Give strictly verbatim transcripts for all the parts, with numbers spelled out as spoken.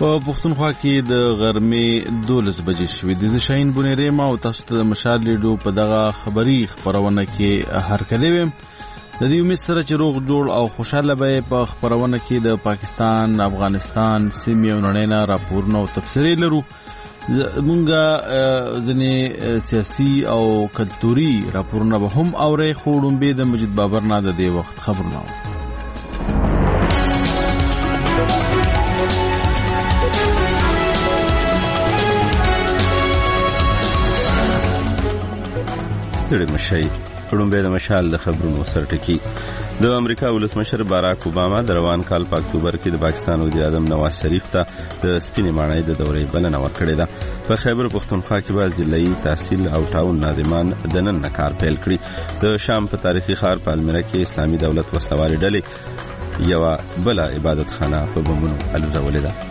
په پښتونخوا کې د غرمې دولس بجې شوې دي. زه شاهین بونیری ما او تاسو ته د مشال لیډو په دغه خبري خبرونه کې هرکلی ویم. د دې امید سره چې روغ جوړ او خوشاله به په خبرونه کې د پاکستان، افغانستان، سیمې او نړۍ نه راپورونه او تبصرې لرو. مونږه ځینې سیاسي او کلتوري راپورونه به هم اورئ، خو وړاندې د مجید بابر نه د دې وخت خبرونه ستړي مشي. وړاندې د مشال د خبرونو سرټکی. د امریکا ولسمشر باراک اوباما د روان کال په اکتوبر کې د پاکستان وزیر اعظم نواز شریف ته د سپینې ماڼۍ د دورې بلنه ورکړې ده. په خیبر پښتونخوا کې به ضلعي تحصیل او ټاون ناظمان د نن کار پیل کړي. د شام په تاریخي ښار پالمیرا کې اسلامي دولت وسلوالې ډلې یو بل عبادت خانه په بمونو الوزولې ده.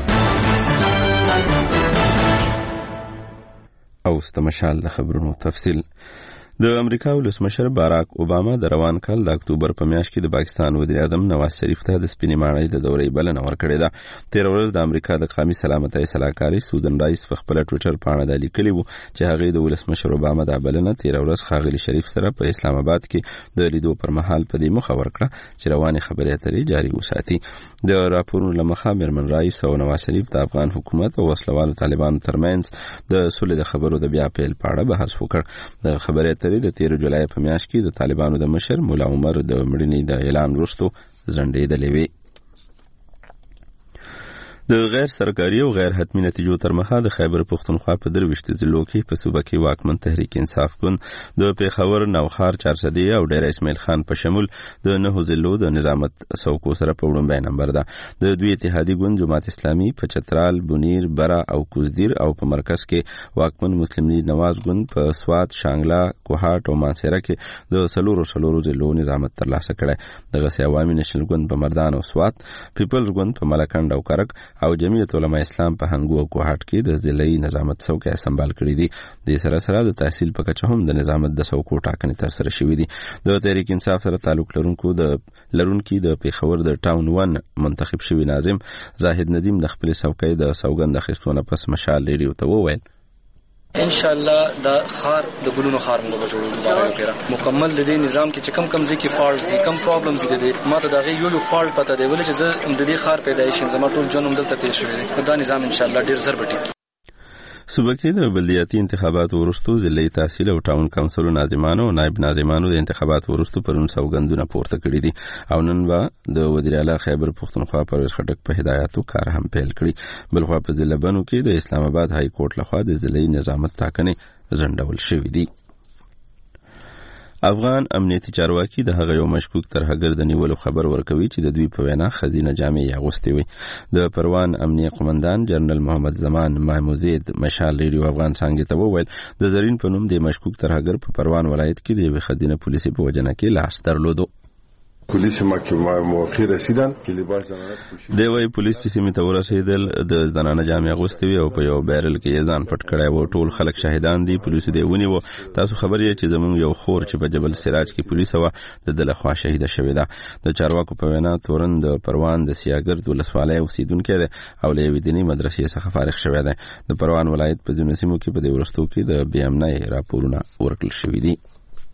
او ستمشال د خبرونو تفصیل. د امریکا ولسمشر باراک اوباما د روان کال د اکتوبر په میاشت کې د پاکستان وزیر اعظم نواز شریف ته د سپینې ماڼۍ د دورې بلنه ورکړې ده. تیر ورځ د امریکا د قومي سلامتۍ سلاکاري سوزن رایس په خپل ټوئیټر پاڼه د لیکلي وو چې هغه د ولسمشر اوباما د بلنه تیر ورځ ښاغلي شریف سره په اسلام آباد کې د لیدو پر مهال په دې مخه ورکړه چې روانې خبرې اترې جاري وساتي. د راپورونو لمخه میرمن رایس او نواز شریف د افغان حکومت او وسلوالو طالبانو ترمنځ د صلح د خبرو د بیا پیل په اړه بحث وکړ. د خبرې د تیر جولای په میاشت کې د طالبانو د مشر مولا عمر د مړینې د اعلان وروسته ځنډېدلې وې. د غیر سرکاري او غیر حتمی نتیجو تر مخه د خیبر پښتونخوا په درويشت ضلعو کې په صوبه کې واکمن تحریک انصاف ګوند د پیښور، نوخار، چارسدی او ډیر اسماعیل خان په شمول د نهو ضلعو د نظامت څوکو سره په وړاندې نمبر ده. د دوی اتحادی ګوند جماعت اسلامي په چترال، بونیر، برا او کوزدیر او په مرکز کې واکمن مسلم لیگ نواز ګوند په سوات، شانګلا، کوهاټ او مانسیره کې د سلورو سلورو ضلعو نظامت ترلاسه کړي. دغه عوامي نشنل ګوند په مردان او سوات، پیپلز ګوند په ملکند او کرک او جمعیت علماء اسلام په هنګو او کوهاټ کې د ضلعي نظامت څوکۍ سمبال کړي دي. د سره سره د تحصیل په کچه هم د نظامت د څوکو ټاکنې تر سره شوې دي. د تحریک انصاف سره تعلق لرونکو د لرونکو د پیښور د ټاون ون منتخب شوی ناظم زاهد ندیم د خپل څوکۍ د سوګند اخیستونه پس مشال لري ته وویل ان شاء الله دا خار د ګلونو خار موږ جوړو دا وکړه مکمل د دې نظام کې چې کم کم ځکه فالټس دي، کم پرابلمز دي. ما ته دا یو یو فالټ پته دی ولې چې زه د دې خار پیدایش زما ټول جون هم دلته تیر شوی دی. دا نظام ان شاء الله ډیر زر بټي. صوبه کې د بلدیاتي انتخاباتو وروسته ضلعي تحصیل او ټاون کونسل ناظمانو او نائب ناظمانو د انتخاباتو وروسته پرون سوګندونه پورته کړي دي او نن به د وزیر اعلی خیبر پښتونخوا پرویز خټک په هدایتو کار هم پیل کړي. بلخوا په ضلع بنو کې د اسلام آباد های کورټ لخوا د ضلعي نظامت ټاکنې ځنډول شوې دي. افغان امنیتي چارواکي د هغه یو مشکوک ترهګر د نیولو خبر ورکوي چې د دوی په وینا خزینه جامې اغوستې وي. د پروان امنیه قومندان جنرال محمد زمان محمودزید مشال ریډیو افغان څنګه ته وویل د زرین په نوم د مشکوک ترهګر په پروان ولایت کې د یو خزینه پولیسي په وجنه کې لاس درلودو. پولیس محکمه موخی رسیدن که لباس زنانه پوشیدن. دی وای پولیس چې سیمه ته ورسېدل د زنانه جامې اغوستې وي او په یو بیرل کې یې ځان پټ کړی و. ټول خلک شاهدان دي. پولیس دی ونیو. تاسو خبر یې چې زمونږ یو خور چې په جبل سراج کې پولیس و د دله خوا شهید شوی ده. د چارواکو په وینا تورن د پروان د سیاګرد ولسوالۍ اوسیدونکی دی او له یوې دیني مدرسې څخه فارغ شوی دی. د پروان ولایت په ځینو سیمو کې په دې وروستو کې د بې امنۍ راپورونه ورکړل شوي دي.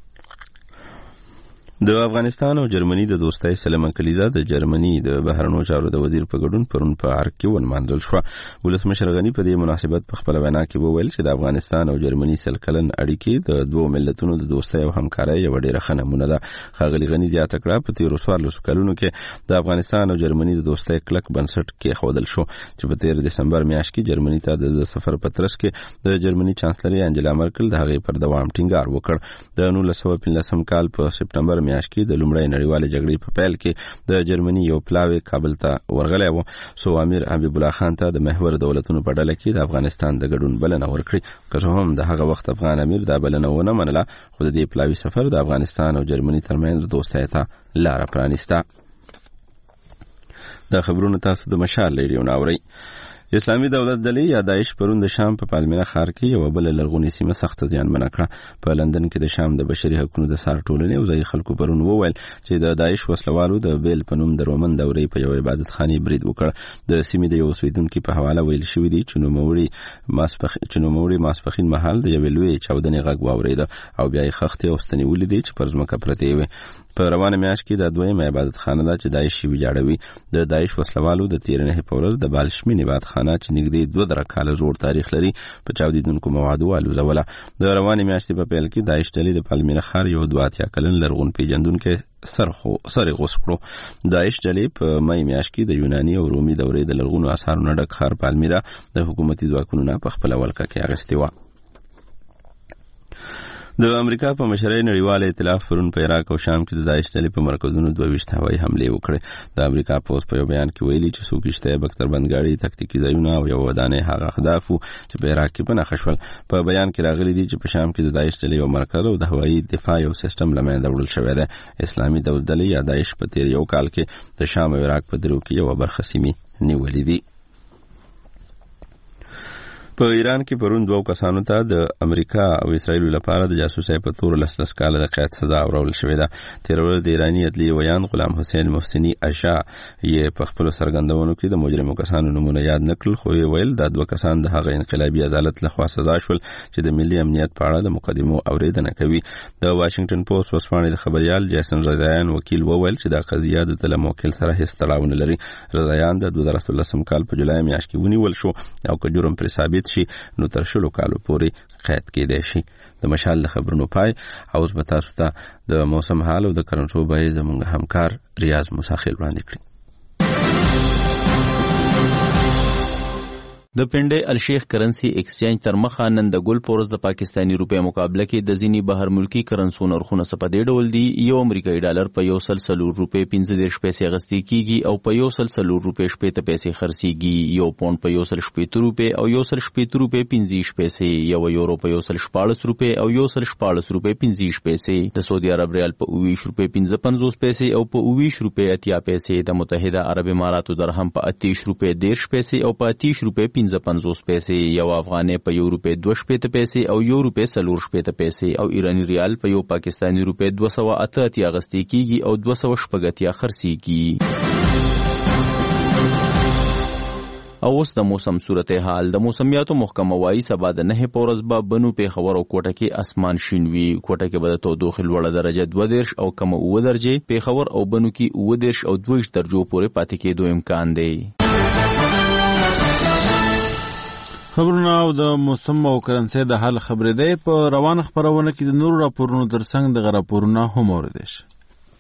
د افغانستان او جرمني د دوستۍ سلمان کلیزه د جرمني د بهرنیو چارو د وزیر په ګډون پرون په ارګ کې ونمانځل شو. ولسمشر غنی په دې مناسبت په خپل وینا کې وویل چې د افغانستان او جرمني سل کلن اړیکې د دوه ملتونو د دوستۍ او همکارۍ یو ډېره ښه نمونه ده. ښاغلي غنی زیاته کړه په تیرو څوارلسو کلونو کې د افغانستان او جرمني د دوستۍ کلک بنسټ کېښودل شو چې په تیر دسمبر میاشت کې جرمني ته د سفر په ترڅ کې د جرمني چانسلر انجلا مرکل د هغې پر دوام ټینګار وکړ. د نولس سوه پنځلسم کال په سپټمبر میاشت کې د لومړۍ نړیوالې جګړې په پیل کې د جرمني یو پلاوی کابل ته ورغلی و. سو امیر حبیب الله خان ته د محور دولتونو په ډله کې د افغانستان د ګډون بلنه ورکړي. که هم د هغه وخت افغان امیر دا بلنه ونه منله خو د دې پلاوی سفر د افغانستان او جرمني ترمنځ دوستۍ ته لاره پرانیسته. دا خبرونه تاسو د مشال ریډیو نه اورئ. اسلامي دولت ډلې یا داعش پرون د شام په پالمیرا ښار کې یو بل لرغونی سیمه سخت زیانمنه کړه. په لندن کې د شام د بشري حقوقو د سار ټولنې او ځای خلکو پرون وویل چې د داعش وسلوالو د بیل په نوم د رومن دورې په یو عبادت خانه برید وکړ. د سیمې د یو اوسیدونکو په حواله ویل شوی دی چې نوموړي ماسپخ چې نوموړي ماسپخین مهال د یو لوی چاودنې غږ واورید او بیا یې خښتې او ستنې ولیدې چې پر ځمکه پرتې وي. په روانه میاشت کې د دویم عبادت خانه ده چې داعش یې ویجاړوي. د داعش وسلوالو د تیر نه په ورځ د بالشمین عبادت خانه چې نږدې دوه زره کاله زوړ تاریخ لري په چاودیدونکو موادو الوزوله. د روانه میاشتې په پیل کې داعش ډلې د پالمیرا ښار یو دوه اتیا کلن لرغون پیژندونکو سرخو سره غوس کړو. داعش ډلې په مې میاشت کې د یوناني او رومي دورې د لرغونو آثارو نه ډک ښار پالمیرا د حکومتي ځواکونو نه په خپل ولکه کې اغستې و. د امریکا په مشرۍ نړیوال ائتلاف پرون په عراق او شام کې د داعش ډلې په مرکزونو دوه ویشت هوایي حملې وکړې. د امریکا پوز په یو بیان کې ویلي چې څوکیشته بختربندګاړي تکتیکي ځایونه او یو ودانۍ هغه اهداف چې په عراق کې بنه خشول. په بیان کې راغلي دي چې په شام کې د داعش ډلې یو مرکز او د هوایي دفاع یو سیستم لمنځه وړل شوی دی. اسلامي دولت ډلې یا داعش په تیر یو کال کې د شام او عراق په درو کې یو برخه سیمې نیولې دي. په ایران کې پرون دوه کسانو ته د امریکا او اسرائیل لپاره د جاسوسۍ په تور لس لس کاله د قید سزا ورکړل شوې ده. تیر ورځ د ایرانی عدلیې ویان غلام حسین محسنی اشا یې په خپل سرګندونو کې د مجرمو کسانو نومونه یاد نکړل، خو یې ویل دا دوه کسان د هغه انقلابي عدالت لخوا سزا شول چې د ملي امنیت په اړه د مقدمو اوریدنه کوي. د واشنگټن پوسټ وسپانې د خبريال جیسن رضایان وکیل وویل چې دا قضیه د تلم وکیل سره هیڅ تړاو نه لري. رضایان د دوه زره اتلسم کال په جولای میاشت کې ونیول شو او که جرم پر ثابت شي نو تر شلو کالو پورې قید کېدای شي. د مشال د خبرونو پای او اوس به تاسو ته د موسم حال او د کرنټو به زموږ همکار ریاض مساخیل وړاندې کړي. د پنډې الشیخ کرنسی ایکسچینج تر مخه نن د ګل پورز د پاکستانی روپیا مقابله کې د ځینی بهر ملکی کرنسو نرخونه سپدې ډول دي. یو امریکایي ډالر په یو سل سلور روپې پنځه دېرش پیسې اخیستل کیږي او په یو سل سلور روپې شپېته پیسې خرڅیږي. یو پاونډ په یو سل شپېته روپې او یو سل شپېته روپې پنځه پیسې، یو یورو په یو سل شپاړس روپې او یو سل شپاړس روپې پنځه پیسې، د سعودي عرب ریال په اوویشت روپې پنځه پنځوس پیسې او په اوویشت روپې اتیا پیسې، د متحده عرب اماراتو درهم په اتیش روپې دېرش پیسې او په اتیش روپې پنځه پنځوس پیسې، یو افغانۍ په یو روپې دوه شپېته پیسې او یو روپې څلور شپېته پیسې او ایرانی ریال په یو پاکستانی روپې دوه سوه اته اتیا اخیستل کیږي او دوه سوه شپږ اتیا خرڅیږي. او اوس د موسم صورتحال. د موسمیاتو محکمه وايي سبا د نهه په ورځ به بنو پیښور او کوټه کې اسمان شین وي. کوټه کې به د تودوخې لوړه درجه دوه دېرش او کمه اووه درجې، پیښور او بنو کې اووه دېرش او دوه ویشت درجو پورې پاتې کېدو امکان دی. خبرونه او د موسم او کرنسي د حال خبرې ده. په روانه خبرونه کې د نورو راپورونو ترڅنګ د راپورونو هم اوریدل شي.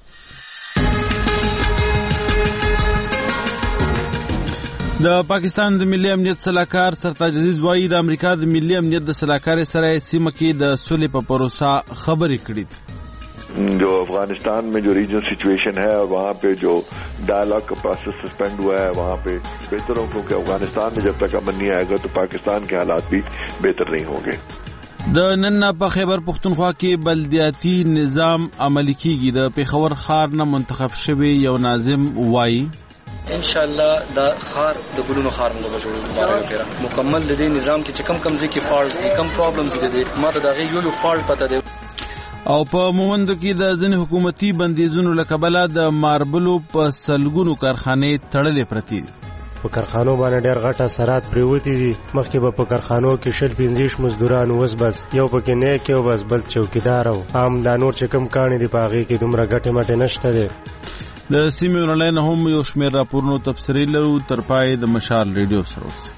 د پاکستان د ملي امنیت صلاحکار سرتاج عزیز وایي د امریکا د ملي امنیت د صلاحکار سره سیمه کې د صلح په پروسه خبرې کړې دي. जो अफगानिस्तान में जो रीजनल सिचुएशन है और वहाँ पे जो डायलॉग का प्रोसेस सस्पेंड हुआ है वहाँ पे बेहतर हो, क्योंकि अफगानिस्तान में जब तक अमन नहीं आएगा तो पाकिस्तान के हालात भी बेहतर नहीं होंगे. د نن په خیبر پختونخوا کې بلدیاتي نظام عملي کیږي. د پیښور ښار نه منتخب شوی یو ناظم وایي ان شاء الله دا خار د ګلونو خار موږ به جوړو دوباره وکړو. مکمل د دې نظام کې چې کم کم ځکه فالټ دي، کم پرابلمز دي، ماته دا غي یو یو فالټ پته دی. او په مومندو کې د ځینې حکومتي بندیزونو له کبله د ماربلو په سلګونو کارخانې تړلې پرتې دي. په کارخانو باندې ډېر غټ اثرات پریوتي دي. مخکې به په کارخانو کې شل پنځه مزدوران اوس بس یو پکې نیک یو بس بل چوکیدار او عام دا نور چې کم کاڼي دي په هغې کې دومره ګټې مټې نشته دی. د سیمې ورنلی نه هم یو شمېر راپورونو تبصرې لرو. تر پای د مشال ریډیو سره اوسئ.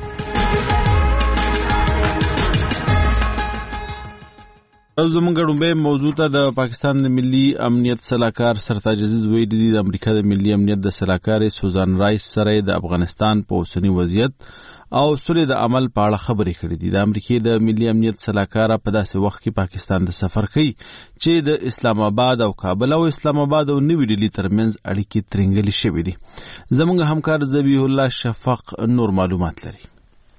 او زمونږ ډومبه موضوع ته د پاکستان د ملي امنیت صلاحکار سرتاج عزیز ویلي دي د امریکا د ملي امنیت د صلاحکار سوزان رایس سره د افغانستان په اوسنی وضعیت او صلح د عمل په اړه خبرې کړې دي. د امریکا د ملي امنیت صلاحکار په داسې وخت کې پاکستان د سفر کوي چې د اسلام آباد او کابل او اسلام آباد او نوې ډیلی ترمنځ اړیکې ترنګلې شوې دي. زمونږ همکار ذبیح الله شفق نور معلومات لري.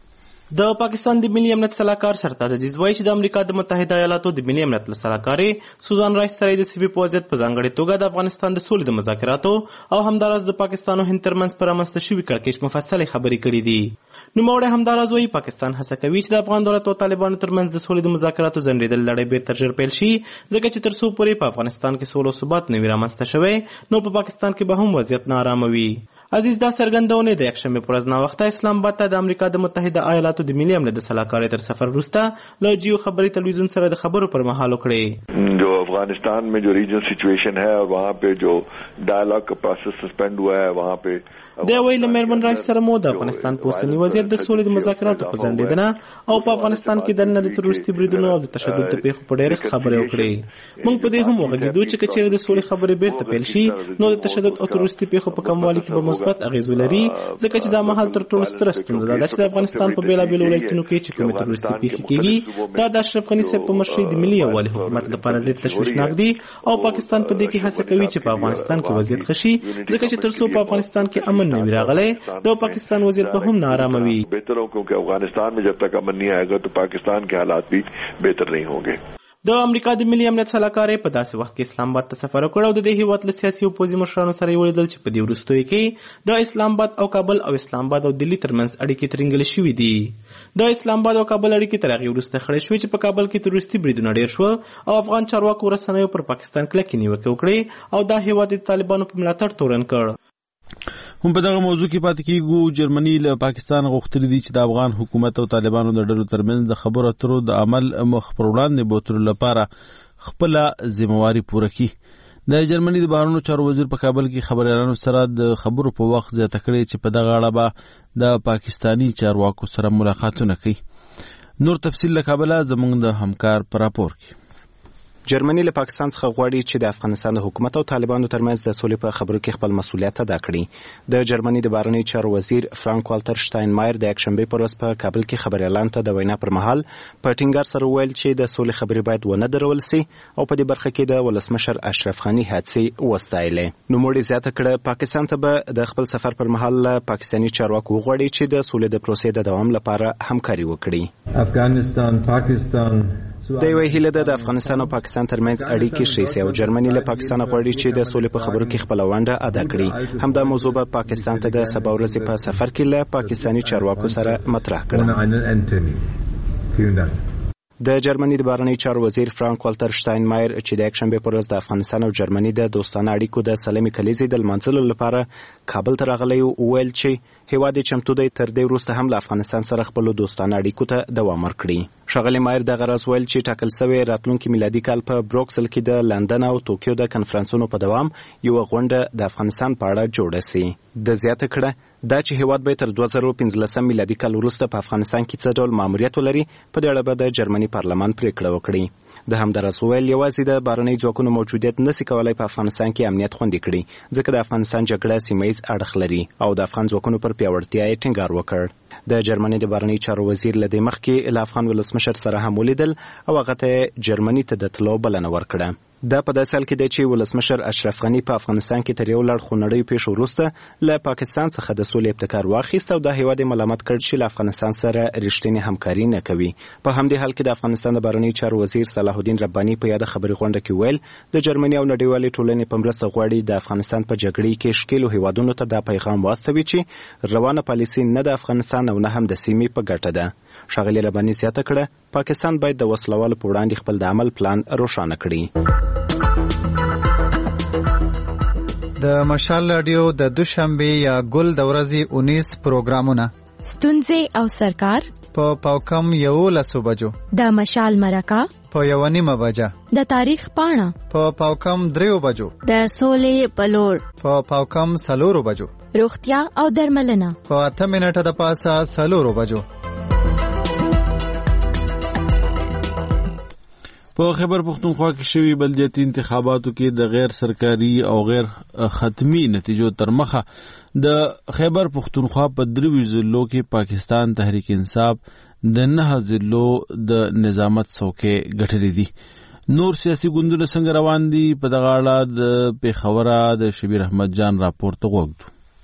د پاکستان د ملي امنیت سلاکار سرتاج عزیز وایي چې د امریکا د متحده ایالاتو د ملي امنیت له سلاکارې سوزان رایس سره د سیمې په وضعیت په ځانګړې توګه د افغانستان د سولې د مذاکراتو او همداراز د پاکستان او هند ترمنځ په رامنځته شوي کړکېچ مفصلې خبرې کړې دي. نوموړی همداراز وایي پاکستان هڅه کوي چې د افغان دولت او طالبانو ترمنځ د سولې د مذاکراتو ځنډېدل لړۍ بیرته ژر پیل شي، ځکه چې تر څو پورې په افغانستان کې سوله او ثبات نه وي رامنځته شوی نو په پاکستان کې به هم وضعیت ناارامه وي. عزیز دا څرګندونه د یکشنبې په ورځ ناوخته اسلام آباد ته د امریکا د متحده ایالاتو د ملي امنیت د سلاکارۍ تر سفر وروسته له جیو خبري تلویزیون سره د خبرو پر مهال وکړې. جو افغانستان में जो रीजनल सिचुएशन है और वहाँ पे जो डायलॉग का प्रोसेस सस्पेंड हुआ है वहाँ पे د ویل میرمن رایس سره مو د افغانستان په اوسني وضعیت د سولې د مذاکراتو په ځنډېدنه او په افغانستان کې دننه د تروریستي بریدونو او د تشدد د پیښو په ډېرښت خبرې وکړې. موږ په دې هم وغږېدو چې که چېرې د سولې خبرې بیرته پیل شي نو د تشدد او تروریستي پیښو په کموالي کې به مثبت اغېز ولري، ځکه چې دا مهال تر ټولو ستره ستونزه ده چې د افغانستان په بېلابېلو ولایتونو کې چې کومې تروریستي پیښې کېږي دا د اشرف غني صاحب په مشرۍ د ملي یووالي حکومت لپاره ډېر تشویشناک دي او پاکستان په دې کې هڅه کوي چې په افغانستان کې وضعیت ښه شي، ځکه چې تر څو په افغانستان کې امن نه وي راغلی तो पाकिस्तान वज़ीर पर हम नाराम हुई. बेहतर हो क्योंकि अफगानिस्तान में जब तक अमन नहीं आएगा तो पाकिस्तान के हालात भी बेहतर नहीं होंगे. د امریکا د ملي امنیت سلاکارې په داسې وخت کې اسلام آباد ته سفر وکړ او د دې هیواد له سیاسي او پوځي مشرانو سره یې ولیدل چې په دې وروستیو کې د اسلام آباد او کابل او اسلام آباد او دلی ترمنځ اړیکې ترنګلې شوې دي. د اسلام آباد او کابل اړیکې تر هغې وروسته خړې شوې چې په کابل کې تروریستي بریدونه ډېر شول او افغان چارواکو رسنیو پر پاکستان کلکې نیوکې وکړې او دا هیواد د طالبانو په ملاتړ تورن کړ. هم په دغه موضوع کې پاتې کېږو. جرمني له پاکستان غوښتلي دي چې د افغان حکومت او طالبانو د ډلو ترمنځ د خبرو اترو د عمل مخ پر وړاندې بوتلو لپاره خپله ذمہواري پوره کړي. د جرمني د بهرنیو چارو وزیر په کابل کې خبریالانو سره د خبرو په وخت زیاته کړې چې په دغه اړه به د پاکستاني چارواکو سره ملاقاتونه کوي. نور تفصیل له کابله زموږ د همکار په راپور کې. جرمني له پاکستان څخه غواړي چې د افغانستان د حکومت او طالبانو ترمنځ د سولې په خبرو کې خپل مسؤلیت ادا کړي. د جرمني د بهرنیو چارو وزیر فرانک والتر شتاینمایر د یکشنبې په ورځ په کابل کې خبریالانو ته د وینا پر مهال په ټینګار سره وویل چې د سولې خبرې باید ونه درول سي او په دې برخه کې د ولسمشر اشرف غني هڅې وستایلې. نوموړي زیاته کړه پاکستان ته به د خپل سفر پر مهال له پاکستاني چارواکو وغواړي چې د سولې د پروسې د دوام لپاره همکاري وکړي. افغانستان پاکستان د یوې هیله ده د افغانستان او پاکستان ترمنځ اړیکې ښې سي او جرمني له پاکستان غواړي چې د سولې په خبرو کې خپله ونډه ادا کړي. همدا موضوع به پاکستان ته د سبا ورځې په سفر کې له پاکستاني چارواکو سره مطرح کړه. د جرمني د بهرنیو چارو وزیر فرانک والتر شتاینمایر چې د یکشنبې په ورځ د افغانستان او جرمني د دوستانه اړیکو د سلمې کلیزې د لمانځلو لپاره کابل ته راغلی وویل چې هیواد یې چمتو دی تر دې وروسته هم له افغانستان سره خپلو دوستانه اړیکو ته دوام ورکړي. ښاغلی مایر دغه راز ویل چې ټاکل سوې راتلونکي میلادي کال په بروکسل کې د لندن او توکیو د کنفرانسونو په دوام یوه غونډه د افغانستان په اړه جوړه سي. د زیاته کړه دا چې هیواد به تر دوه زره پنځلسم میلادي کال وروسته په افغانستان کې څه ډول ماموریت ولري په دې اړه به د جرمني پارلمان پریکړه وکړي. د همداراز ویل یوازې د بهرنیو ځواکونو موجودیت نسي کولای په افغانستان کې امنیت خوندي کړي ځکه د افغانستان جګړه سیمه ییز اړخ لري او د افغان ځواکونو پر پیاوړتیا یې ټینګار وکړ. د جرمني د بهرنیو چارو وزیر له دې مخکې له افغان ولسمشر سره هم ولیدل او هغه ته جرمني ته د تلو بلنه ورکړه. دا په داسې حال کې دی چې ولسمشر اشرف غني په افغانستان کې تر یو لړ خونړیو پیښو وروسته له پاکستان څخه د سولې ابتکار واخیست او دا هیواد یې ملامت کړ چې له افغانستان سره رښتینې همکاري نه کوي. په همدې حال کې د افغانستان د بهرنیو چارو وزیر صلاح الدین رباني په یاده خبري غونډه کې ویل د جرمني او نړیوالې ټولنې په مرسته غواړي د افغانستان په جګړې کې ښکېلو هیوادونو ته دا پیغام واستوي چې روانه پالیسي نه د افغانستان او نه هم د سیمې په ګټه ده. ښاغلي رباني زیاته کړه پاکستان باید د وسلوالو په وړاندې خپل د عمل پلان روښانه کړي. د مشال رادیو د دوشنبه یا ګل د ورځې اونیس پروګرامونه ستونزې او سرکار په پاوکم یو لسو بجو د مشال مرکه په یو نیمه بجه د تاریخ پاڼه په پاوکم دریو بجو د سولې پلور په پاوکم سلورو بجو روغتیا او درملنه په اته منټه د پاسه سلورو بجو. په خیبر پختونخوا کې شوي بلدیاتي انتخاباتو کې د غیر سرکاري او غیر ختمي نتیجو تر مخه د خیبر پختونخوا په دروي ضلعو کې پاکستان تحریک انصاف د نه ضلعو د نظامت څوکۍ ګټلې دي. نور سیاسي ګوندونه څنګه روان دي په دغه اړه د پیښوره د شبیر احمد جان راپور ته وګورئ.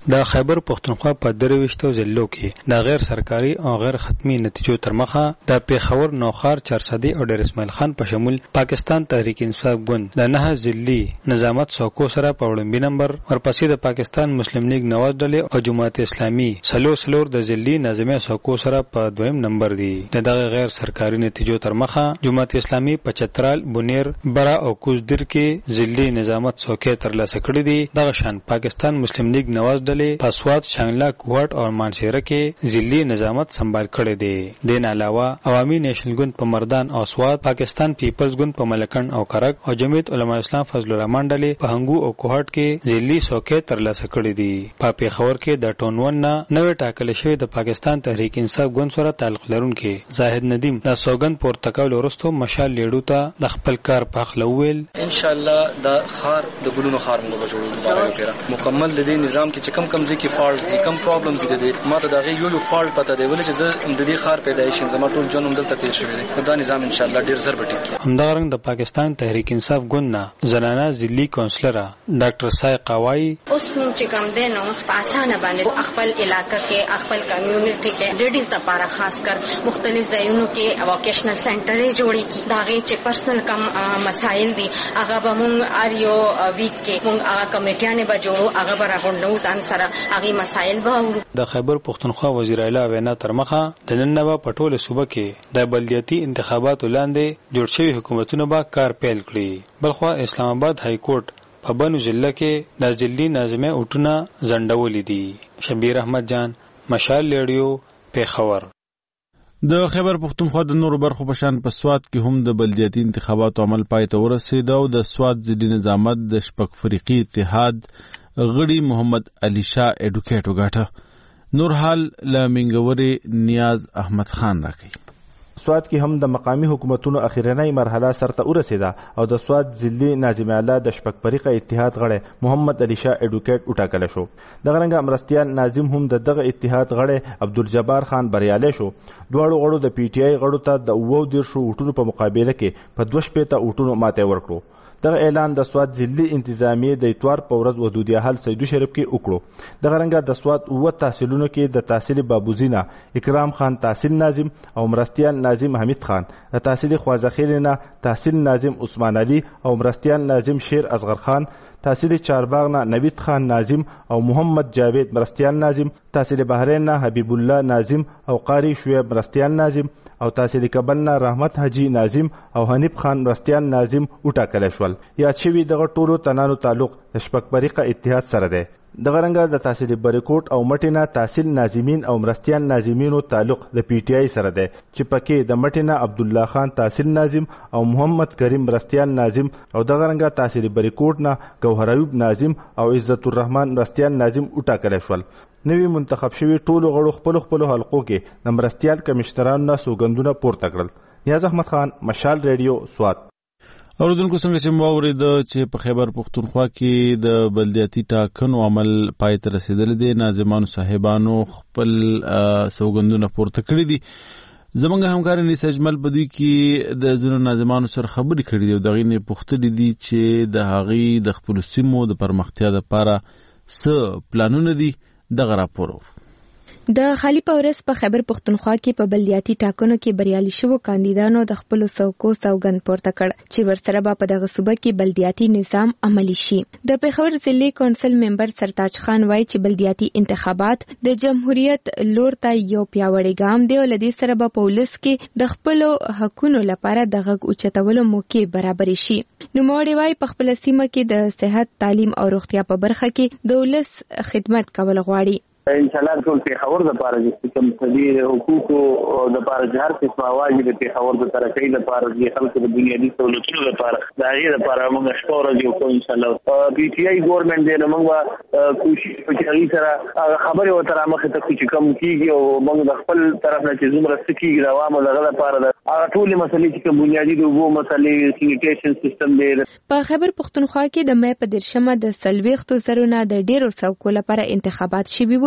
د خیبر پښتونخوا په درويشتو ضلعو کې د غیر سرکاري او غیر ختمي نتیجو تر مخه د پیښور نوخار چارسدي او ډیر اسماعیل خان په شمول پاکستان تحریک انصاف ګوند د نه ضلعي نظامت څوکو سره په وړاندې نمبر ورپسې د پاکستان مسلم لیگ نواز ډلې او جماعت اسلامي سلو سلور د ضلعي نظامي څوکو سره په دویم نمبر دي. دغه غیر سرکاري نتیجو تر مخه جماعت اسلامي په چترال بونیر برا او کوزدر کې ضلعي نظامت څوکې ترلاسه کړې دي. دغه شان پاکستان مسلم لیگ نواز ډلې په سواد شانګلا کوهټ او مانشهره کې ضلعي نظامت سمبال کړی دی. دین علاوه عوامي نیشنل ګوند په مردان او سواد، پاکستان پیپلز ګوند په ملکند او کرک او جمعیت علماء اسلام فضل الرحمن ډلې په هنګو او کوهټ کې ضلعي څوکې ترلاسه کړې دي. په پیښور کې د ټونون نه نوې ټاکل شوی د پاکستان تحریک انصاف ګوند سره تعلق لرونکي زاهد ندیم د سوګند پورتکول ورستو مشال لیډو ته د خپل کار په خپل ویل ان شاء الله د خار د ګلونو خار موږ به جوړو دوباره وکړو. مکمل د دې نظام کې چې کم کم ځکه فالټس دي کم پرابلمز دي ما ته دغه یو یو فالټ پته دی ولې چې زه د دې خار پیدایش زما ټول جنوم دلته تیر شوی دی. دا نظام ان شاء الله ډیر زر به ټیک. همدارنګ د پاکستان تحریک انصاف ګوند نه زنانه ضلعي کونسلر ډاکټر سای قوای اوس موږ چې کوم دی نو په اسانه باندې خپل علاقې کې خپل کمیونټي کې لیډیز لپاره خاص کر مختلف ځایونو کې ووکیشنل سنټرې جوړې کی دا غي چې پرسنل کم مسایل دي هغه به موږ ار یو ویک کې موږ هغه کمیټیانه به جوړو هغه به راغونډو ځان سره هغه مسایل به ورو. د خیبر پښتونخوا وزیر اعلی وینا تر مخه د نن نوو پټول صوبه کې د بلدیاتي انتخاباتو لاندې جوړ شوی حکومتونه به کار پیل کړي. بلخوا اسلام آباد های کورټ په بنو ضلع کې د ضلعي نظامي اوټونه ځنډولې دي. شبیر احمد جان، مشال لیډیو، پیښور. د خیبر پښتونخوا د نورو برخو په شان په سواد کې هم د بلدیاتي انتخاباتو عمل پای ته ورسېد او د سواد ضلعي نظامت د شپږ فریقي اتحاد غړي محمد علي شاه اډوکیټ وګاټه. نور حال له منګوري نیاز احمد خان راکړي. سواد کې هم د مقامی حکومتونو اخیرنۍ مرحله سرته ورسېده او د سواد ضلعي ناظم اعلی د شپږ فریقه اتحاد غړی محمد علي شاه اډوکیټ وټاکل شو. دغه رنګه مرستیال ناظم هم د دغه اتحاد غړی عبدالجبار خان بریالی شو. دواړو غړو د پی ټی آی غړو ته د اوو دیرشو اوټونو په مقابله کې په دوه شپېته اوټونو ماتی ورکړو. دغه اعلان د سواد ضلعي انتظامیې د اتوار په ورځ ودودیه حل سیدو شریف کې وکړو. دغه رنګه د سواد اووه تحصیلونو کې د تحصیل بابوزینه اکرام خان تحصیل ناظم او مرستیال ناظم حمید خان، د تحصیل خوازخیلینه تحصیل ناظم عثمان علي او مرستیال ناظم شیر اصغر خان، تحصیل چارباغ نه نوید خان ناظم او محمد جاوید مرستیال ناظم، تحصیل بحرین نه حبیب الله ناظم او قاری شعیب مرستیال ناظم او تحصیل کابل نه رحمت حاجی ناظم او حنیف خان مرستیال ناظم وټاکل شول. یاد شوي دغه ټولو تنانو تعلق د شپږ فریقه اتحاد سره دی. دغه رنګه د تحصیل بریکوټ او مټینا تحصیل ناظمین او مرستیال ناظمینو تعلق د پی ټی آی سره دی چې پکې د مټینا عبد الله خان تحصیل ناظم او محمد کریم مرستیال ناظم او دغه رنګه تحصیل بریکوټ نه گوهر ایوب ناظم او عزت الرحمن مرستیال ناظم وټاکل شول. نوی منتخب شوی ټولو غړو خپل خپل حلقو کې د مرستیال کمشنرانو نه سوګندونه پورته کړل. نیاز احمد خان، مشال ریډیو، سوات. اوریدونکو څنګه چې مو واورېده چې په خیبر پښتونخوا کې د بلدیاتي ټاکنو عمل پای ته رسېدلی دی. ناظمانو صاحبانو خپل سوګندونه پورته کړي دي. زمونږ همکار انیس اجمل په دوی کې د ځینو ناظمانو سره خبرې کړي دي او د هغې نه یې پوښتلي دي چې د هغې د خپلو سیمو د پرمختیا دپاره څه پلانونه دي. دغه راپور د خالی پورس په خیبر پښتونخوا کې په بلدیاتي ټاکنو کې بریالي شوو کاندیدانو د خپل څوکو سوګند پورته کړ چې ورسره به په دغه صوبه کې بلدیاتي نظام عملی شي. د پیښور ضلعي کونسل ممبر سرتاج خان وایي چې بلدیاتي انتخابات د جمهوریت لور ته یو پیاوړی ګام دی او له دې سره به په ولس کې د خپلو حقونو لپاره د غږ اوچتولو موقع برابرې شي. نوموړی وایي په خپله سیمه کې د صحت، تعلیم او روغتیا په برخه کې د ولس خدمت کول غواړي. ان شاء الله ټول پیښور د پاره چې کوم تدبیر حقوقو د پاره جهر څخه واجب د پیښور د طرفې د پاره د خلکو د بنیادي سہولتونو لپاره د هغه لپاره موږ شپور دی او ان شاء الله پی ټی آی ګورنمنت دی نو موږ کوشش وکړو سره هغه خبره و تر مخه ته چې کوم کیږي او موږ د خپل طرف نه چې زموږ سکیږي د عوامو دغه لپاره هغه ټول مسلې چې کوم بنیادي د وو مسلې سینیټیشن سیستم دی. په خیبر پښتونخوا کې د مې په درشمه د سلويختو زرونه د ډیرو څوکو لپاره انتخابات شوي وو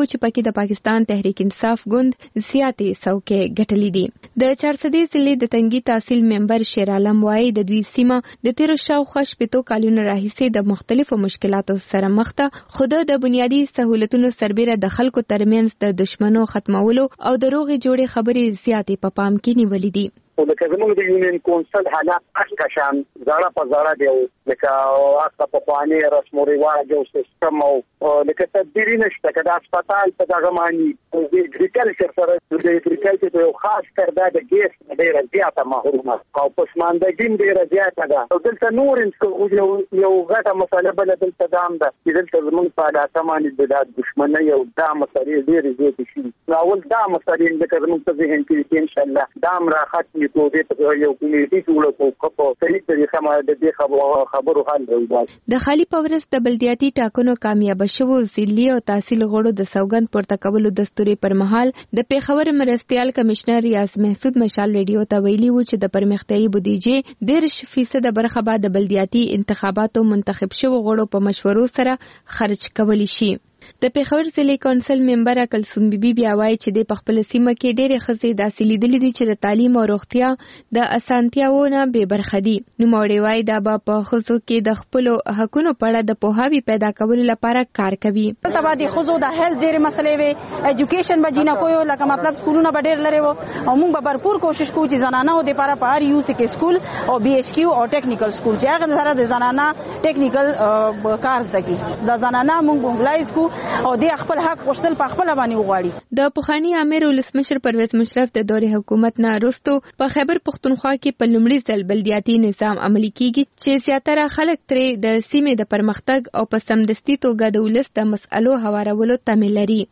چې پکې د پاکستان تحریک انصاف ګوند زیاتې څوکۍ ګټلې دي. د چارسدي ضلع د تنګي تحصیل ممبر شیر عالم وایي د دوی سیمه د تیرو شاوخوا شپېتو کالونو راهیسې د مختلفو مشکلاتو سره مخ ده، خو د بنیادي سهولتونو سربیره د خلکو ترمنځ د دشمنو ختمولو او د روغې جوړې خبرې زیاتې په پام کې نیولې دي. لکه زموږ د یونین کونسل حالات کشکشان زړه په زړه دی، لکه هغه په پخواني رسم و رواج او سیستم او لکه تدبیري نشته که د هسپتال په دغه معنی د اګریکلچر سره د اګریکلچر یو خاص کار دا د ګیس ډېره زیاته محرومه او پسماندګي ډېره زیاته ده. او دلته نور یو یو غټه مسله بله دلته دا هم ده چې دلته زموږ په علاقه باندې د دښمنۍ او دا مسلې ډېرې زیاتې شي. نو اول دا مسلې لکه زموږ په ذهن کې دي انشاءالله دا هم راختمي یو کمیټي جوړه کړو په صحیح طریقه باندې د دې خبرو حل راوړي. د خالي پورس د بلدیاتي ټاکنو کامیاب شوو ضلعي او تحصیل غړو د سوګند پورته کولو دستوري پر مهال د پیښور مرستيال کمشنر ریاض محسود مشال ریډیو ته ویلي و چې د پرمختیايي بودیجې ډېر فیصد برخه به د بلدیاتي انتخاباتو منتخب شوو غړو په مشورو سره خرج کولی شي. د پیښور ضلع کونسل ممبر کلثوم بیبي بیا وایي چې د خپل سیمه کې ډېرې ښځې داسې لیدلې دي چې د تعلیم او روغتیا د اسانتیاوو نه بې برخه دي. نوموړې وایي دا به په ښځو کې د خپلو حقونو په اړه د پوهاوي پیدا کولو لپاره کار کوي. دلته به د ښځو د هیلث ډېرې مسلې وي، ایجوکیشن به جینکو لکه مطلب سکولونه به ډېر لرې وو او موږ به بھرپور کوشش کوو چې زنانو دپاره په هر یو کې سکول او بي ایچ کیو او ټیکنیکل سکول چې هغه سره د زنانه ټیکنیکل کار زده کړي، د زنانه موږ مونګلایز کو او د خپل حق غوښتل په خپل باندې وغواړي. د پخوانی امیر ولسمشر پرویز مشرف د دورې حکومت نه وروسته په خیبر پختونخوا کې په لومړي ځل بلدیاتي نظام عملي کیږي چې زیاتره خلک ترې د سیمې د پرمختګ او په سمدستي توګه د ولس د مسألو هوارولو تمه لري.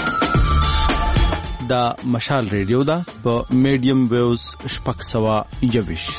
دا مشال ریډیو دا په میډیم ویوز شپږ سوه یویش.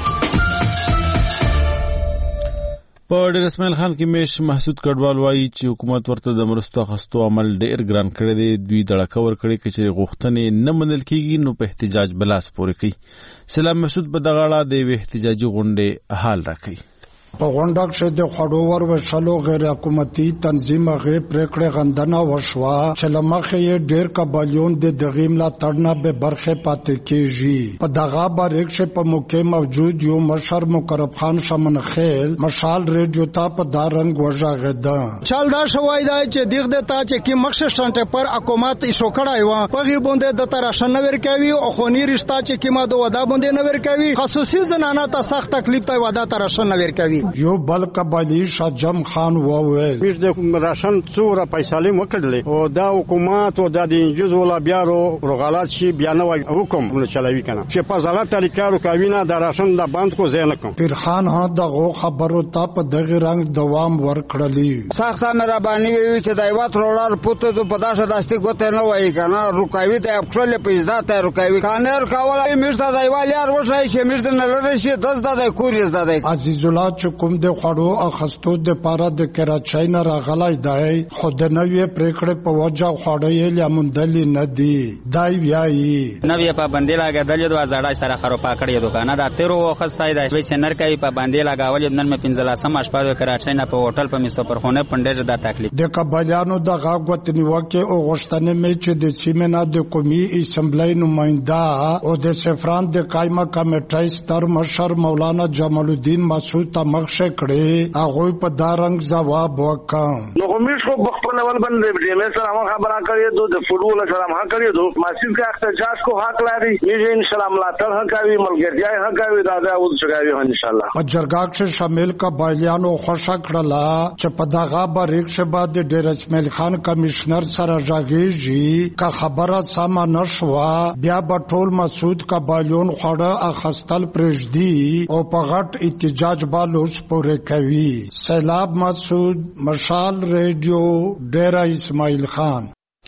په ډېر اسماعیل خان کې میش محسود کډوال وایي چې حکومت ورته د مرستو اخیستو عمل ډېر ګران کړی دی. دوی دړکه ورکړې که چېرې غوښتنې نه منل کېږي نو په احتجاج به لاس پورې کوي. سلام مسعود په دغه اړه د یوې احتجاجي غونډې حال راکوي. په غونډه کې د خوړو ور وشلو غیر حکومتي تنظیم غیر پریکړه غندنه وشوه چې لمخه یې ډېر قبالیون د دغه ملاتړ نه به برخه پاتې کیږي. په دغه باریک شه په موقع موجود یو مشر مقرب خان شمن خیل مشال ریډیو ته په دارنګ وژغه چال دا شوای دا چې دیغ د تا چې کی مخشه شانټ پر حکومت ایشو کړای و په غي باندې د تراشن نور کوي او خونی رشتہ چې کی ما د ودا باندې نور کوي خصوصي زنانه ته سخت تکلیف ته ودا تراشن نور کوي. یو بل قبالی شجم خان وویل میر د راشن څوره پیسې وکړلې او دا حکومت او د انجوز ولا بیا روغالات شي بیا نو حکم نو چلوي کنه چې په ځاله طریقې رو کوي نه د راشن د بند کو زین کوم. پیر خان ها دغه خبرو ته په دغه رنگ دوام ورکړلی. سخت مهرباني وی چې دایوات روړار پوت ته په داسه داسته ګوته نه وای کنه روکاوي د خپل په عزت روکاوي کانر کاوله میر د دایوال یار وشای چې میر د نلره شي دز د کوریز د عزیز الله چکم د خوړو اخستو د پاره د کراچۍ نه راغلی دی خو د نوې پریکړې په وجه خوړې یې لمندلې نه دی. دای ویایي نوې په باندې لاګدل د وزړای سره خرو پاکړې دکانه د تیرو وخستای د وې سنر کوي په باندې لاګاول نن مې پنځلاسم اشپاده کراچۍ نه په هوټل په میسو پرخونه پندې د تکلیف د قبایلانو د غاغوتنی وکه او غشتنه مې چې د سیمنا د قومي اسمبلی نماینده او د سفران د قائمه کمیټې ستر مشر مولانا جمال الدین مسعود ته مخشه کړي هغه په دارنګ جواب وکړ. نو همیش خو بخپل اول باندې د مې سره ما خبره کړې دوه د فوټبال سره ما کړې دوه ماسین کا احتجاج کو حق لري یې ان شاء الله ملاتړ هکوي ملګرتیا هکوي دا دا ول څنګه ان شاء الله. په جرګه کې شامل قبایلیانو خوشا کړلا چې په دغه باریک شبا د ډیر اسماعیل خان کمشنر سره راغیږي کا خبره سم نشوا بیا په ټول مسعود قبایلیون خوړه اخستل پرېږدي او په غټ احتجاج بالو پورې کوي. سیلاب مسعود مشال ریډیو ډیرا اسماعیل خان.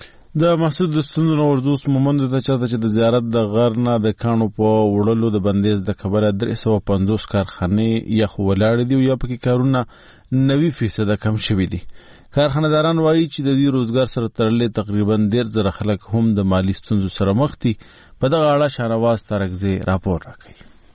د محسود د ستونزو ورزوس مومند ته چاته چې د زیارت د غر نه د کانو په وړلو د بندیز د خبره درې سوه پنځوس کارخانې یخ ولاړې دي او یا پکې کارونه نوي فیصده کم شوي دي. کارخانه‌داران وایي چې د دې روزګار سره تړلې تقریبا ډېر زره خلک هم د مالي ستونزو سره مخ دي. په دغه اړه شاهنواز ترکزی راپور راکوي.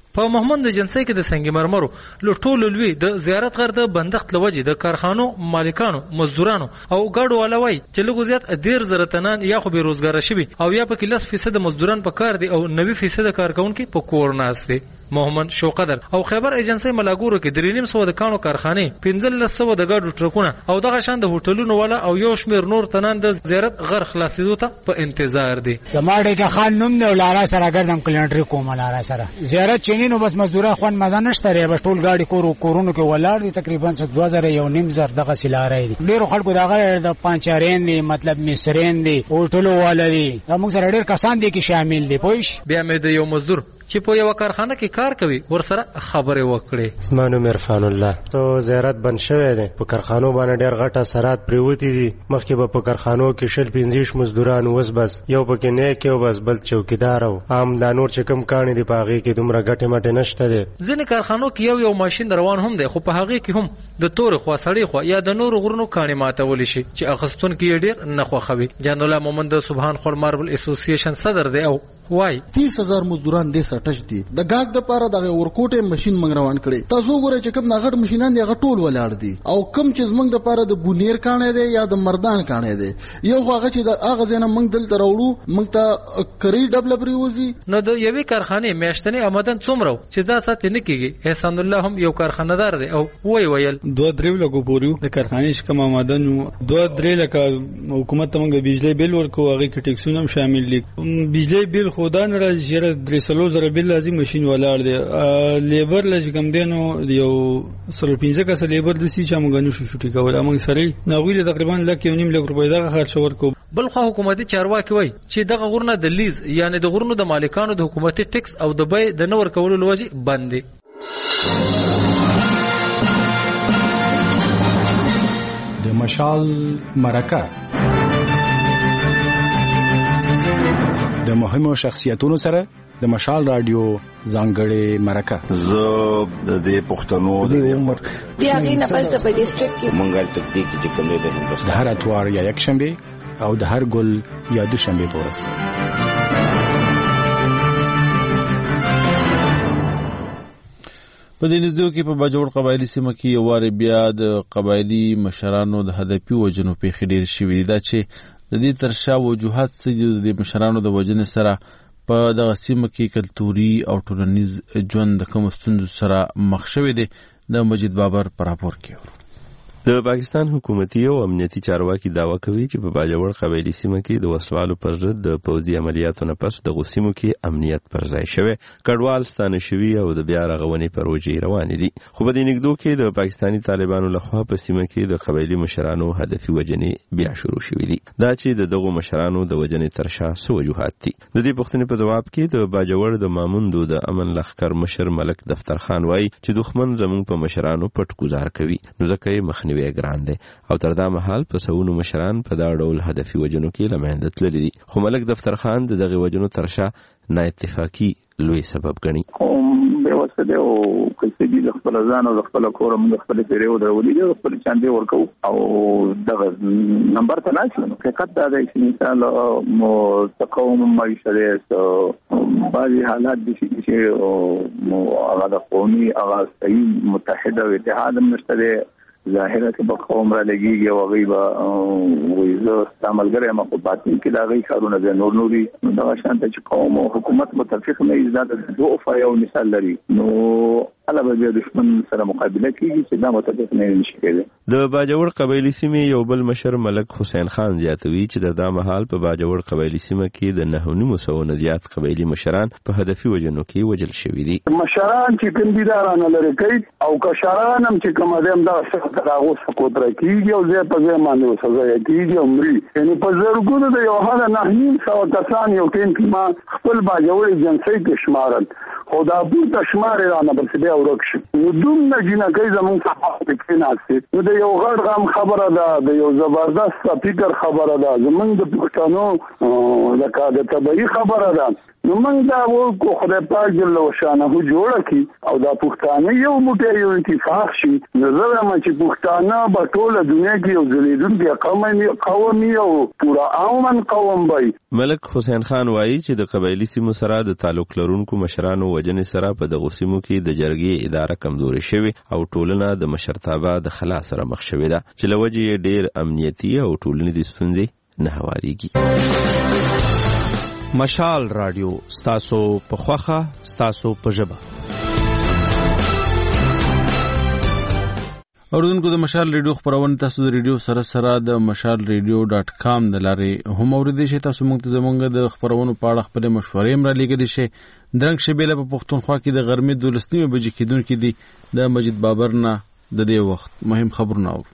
په محمد جنسي کې د سنگ مرمرو له ټولو لوی د زیارت غر د بندښت لوجې د کارخانو مالکانو مزدورانو او ګاډو والاوي چې لږ زیات ډیر زرتنان یا خو به روزګار شي او یا په کې لس فیصد مزدوران په کار دي او نوي فیصد کارکونکو په کور ناست دي. محمد شوقدر او خیبر ایجنسی ملاګورو کې درې نیم سو د کانو کارخانه پنځل سو د ګاډو ټرکونه او دغه شان د هوټلونو والا او یو شمیر نور تنان د زیارت غر خلاصېدو ته په انتظار دي. زماړه کې خان نوم دی ولاره سره ګردم کلنټری کوم لاره سره زیارت چینینو بس مزدورا خوان مزه نشته ری بس ټول ګاډي کورو کورونو کې ولاړ دي تقریبا دوه هزار یو نیم زر دغه سلاره دي. ډیر خلکو دغه د پانچارین دي مطلب مصرین دي هوټلو والا دي موږ سره ډیر کسان دي کې شامل دي. پوښ بیا مې د یو مزدور چې په یو کارخانه کې کار کوي ورسره خبرې وکړې. اسمانو عرفان الله تو زیارت بند شوی دی په کارخانو باندې ډیر غټه سرات پریوتی دي مخکې به په کارخانو کې شل پنځه مزدوران وس بس یو پکې نه کې او بس بل چوکیدار او عام د نور چې کم کانی دی پاغي کې دومره غټه مټه نشته دي. ځینې کارخانو کې یو یو ماشين روان هم دی خو په هغه کې هم د تور خو سړی خو یا د نور غرونو کانی ماتول شي چې اخستون کې ډیر نه خوخوي. جان الله محمد سبحان خور ماربل اسوسییشن صدر دی او وای تیس هزار مزدوران دې سټچ دي د گاګ د پاره د ورکوټه ماشين منګ روان کړي. تاسو ګورئ چې کوم ناغټ ماشينان دی غټول ولاړ دي او کم چې زمنګ د پاره د بونیر کانه دی یا د مردان کانه دی یو هغه چې د اغه زنه منګ دل تروړو منګ ته کری ډبل پریوزي نو د یوې کارخانه میاشتنی آمدن څومره چې دا سات نه کیږي. احسان الله هم یو کارخانه‌دار دی او وای ویل دوه درې لګو پوریو د کارخانې شکم آمدن دوه درې لکه حکومت ته بجلی بیل ورکو هغه کې ټیکسونه هم شامل دي. بجلی بیل خدا نه راځي درې سلو زره بیل لازم ماشين ولاړ دی لیبر لږ کم دینو یو سل پنځه کس لیبر د سی چې موږ نشو شوټي کول موږ سره ناویل تقریبا لکه یو نیم لک روپۍ دغه خرچ ورکو. بل خو حکومتي چارواکي وای چې دغه غورنه د لیز یعنی د غورنو د مالکانو د حکومتي ټیکس او د بای د نور کولو لوجه بند دي. د مشال مرکه د مهمو شخصیتونو سره د مشال رادیو ځانګړې مرکه زه د دې پښتنو د عمر بیا غي نه پس په ډیسټریکټ کې منګل تکتیک چې کوم دی د هر اتوار یا یک شنبه او د هر ګل یا دوشنبه پورس. په دې نږدې کې په باجوړ قبایلی سیمه کې یو واره بیا د قبایلی مشرانو د هدفي وجنو پیښې ډېر شوي دا چې د دې ترشا وجوهات څه د مشرانو د وجنې سره په دغه سیمه کې کلتوري او ټولنیز ژوند د کوم ستونزو سره مخ شوی دی. د مجید بابر پر راپور کې د پاکستان حکومتي او امنیتي چارواکي دعوا کوي چې په باجوړ قبایلی سیمه کې د وسوالو پر ضد د پوځي عملیاتو نه پس د غوسیمو کې امنیت پر ځای شوی کډوال ستانه شوی او د بیا رغونې پروژې روانې دي. خو په دې نګدو کې د پاکستاني طالبانو لخوا په سیمه کې د قبایلی مشرانو هدفي وجنې بیا شروع شوې دي. دا چې د دغو مشرانو د وجنې ترشا څه وجوهات دي. د دې پوښتنې په جواب کې د باجوړ د ماموندو د امن لښکر مشر ملک دفتر خان وایي چې دښمن زموږ په مشرانو پټ گزار کوي نو ځکه یې مخنیوی ګران دی او تر دا مهال په سونو مشران په دا ډول هدفي وجنو کې لمنده تللي دي. خو ملک دفتر خان د دغه وجنو ترشا نه اتفاقی لوی سبب ګڼي. به واسطه دی او کلسبي د خپل ځان او د خپل کور موږ خپل پیریو درولې د خپل چاندې ورکو او دغه نمبر ته ناشو حقیقت دا دی چې مثال مو تقوم معیشت بعضی حالات دي چې مو هغه د قومي هغه صحیح متحده او اتحاد مشتري ظاهره کې به قوم را لګيږي او غیبه وایزه استعمالګر ما په باطن کې دا غي کارونه د نور نوري دا شانته چې قوم او حکومت متفق نه ایجاد د دوه فایو مثال لري نو علاوه د دشمن سره مقابله کیږي چې دا متفق نه نشي کېدای. د باجوړ قبایلی سیمې یو بل مشر ملک حسین خان زیاتوي چې د دا مهال په باجوړ قبایلی سیمه کې د نه نیم سو نه زیات قبایلی مشران په هدفي وجنو کې وجل شوي دي. مشران چې کندیدارانه لري کوي او کشران هم چې کوم دیم دا څه راغو سقوط راکېږي او زه په ځای باندې سزا کېږي عمرې یعنی په زرګونو د یو هغه نه نیم سو کسان یو ټیم کې ما خپل باجوړ جنسي کې شمارل خو دا بوته شمار رانه بل څه ورکش نو دوم نه جنګي زمون صحه کې ناشته نو د یو غړ غم خبره ده د یو زبردست فکر خبره ده زمون د پښتنو لکه د طبيعي خبره ده نو موږ دا وکړو خدای پاک جل وشانه جوړه کی او دا پښتانه یو موټی یو اتفاق شي نو زه وایم چې پښتانه په ټوله دنیا کې یو ځلیدونکی قومي قومي او پورا امن قوم وي. ملک حسین خان وایي چې د قبایلی سیمو سره د تعلق لرونکو مشرانو وجنې سره په دغو سیمو کې د جرګې اداره کمزوري شوې او ټولنه د مشرتابه د خلا سره مخ شوې ده چې له وجې یې ډېر امنیتي او ټولنیزې ستونزې نه هواریږي. مشال رادیو ستاسو په خوخه ستاسو په ژبه. اوردونکو د مشال ریډیو خبرونه تاسو د ریډیو سره سره د مشال ریډیو ډاټ کام د لارې هم اوریدئ شئ. تاسو موږ ته زموږ د خبرونو په اړه خپل مشورې هم را لیږلی شئ. درنګ شبیله په پښتونخوا کې د غرمې دولس نیمې بجې کېدونکي دي. د مجید بابر نه د دې وخت مهم خبرونه اورو.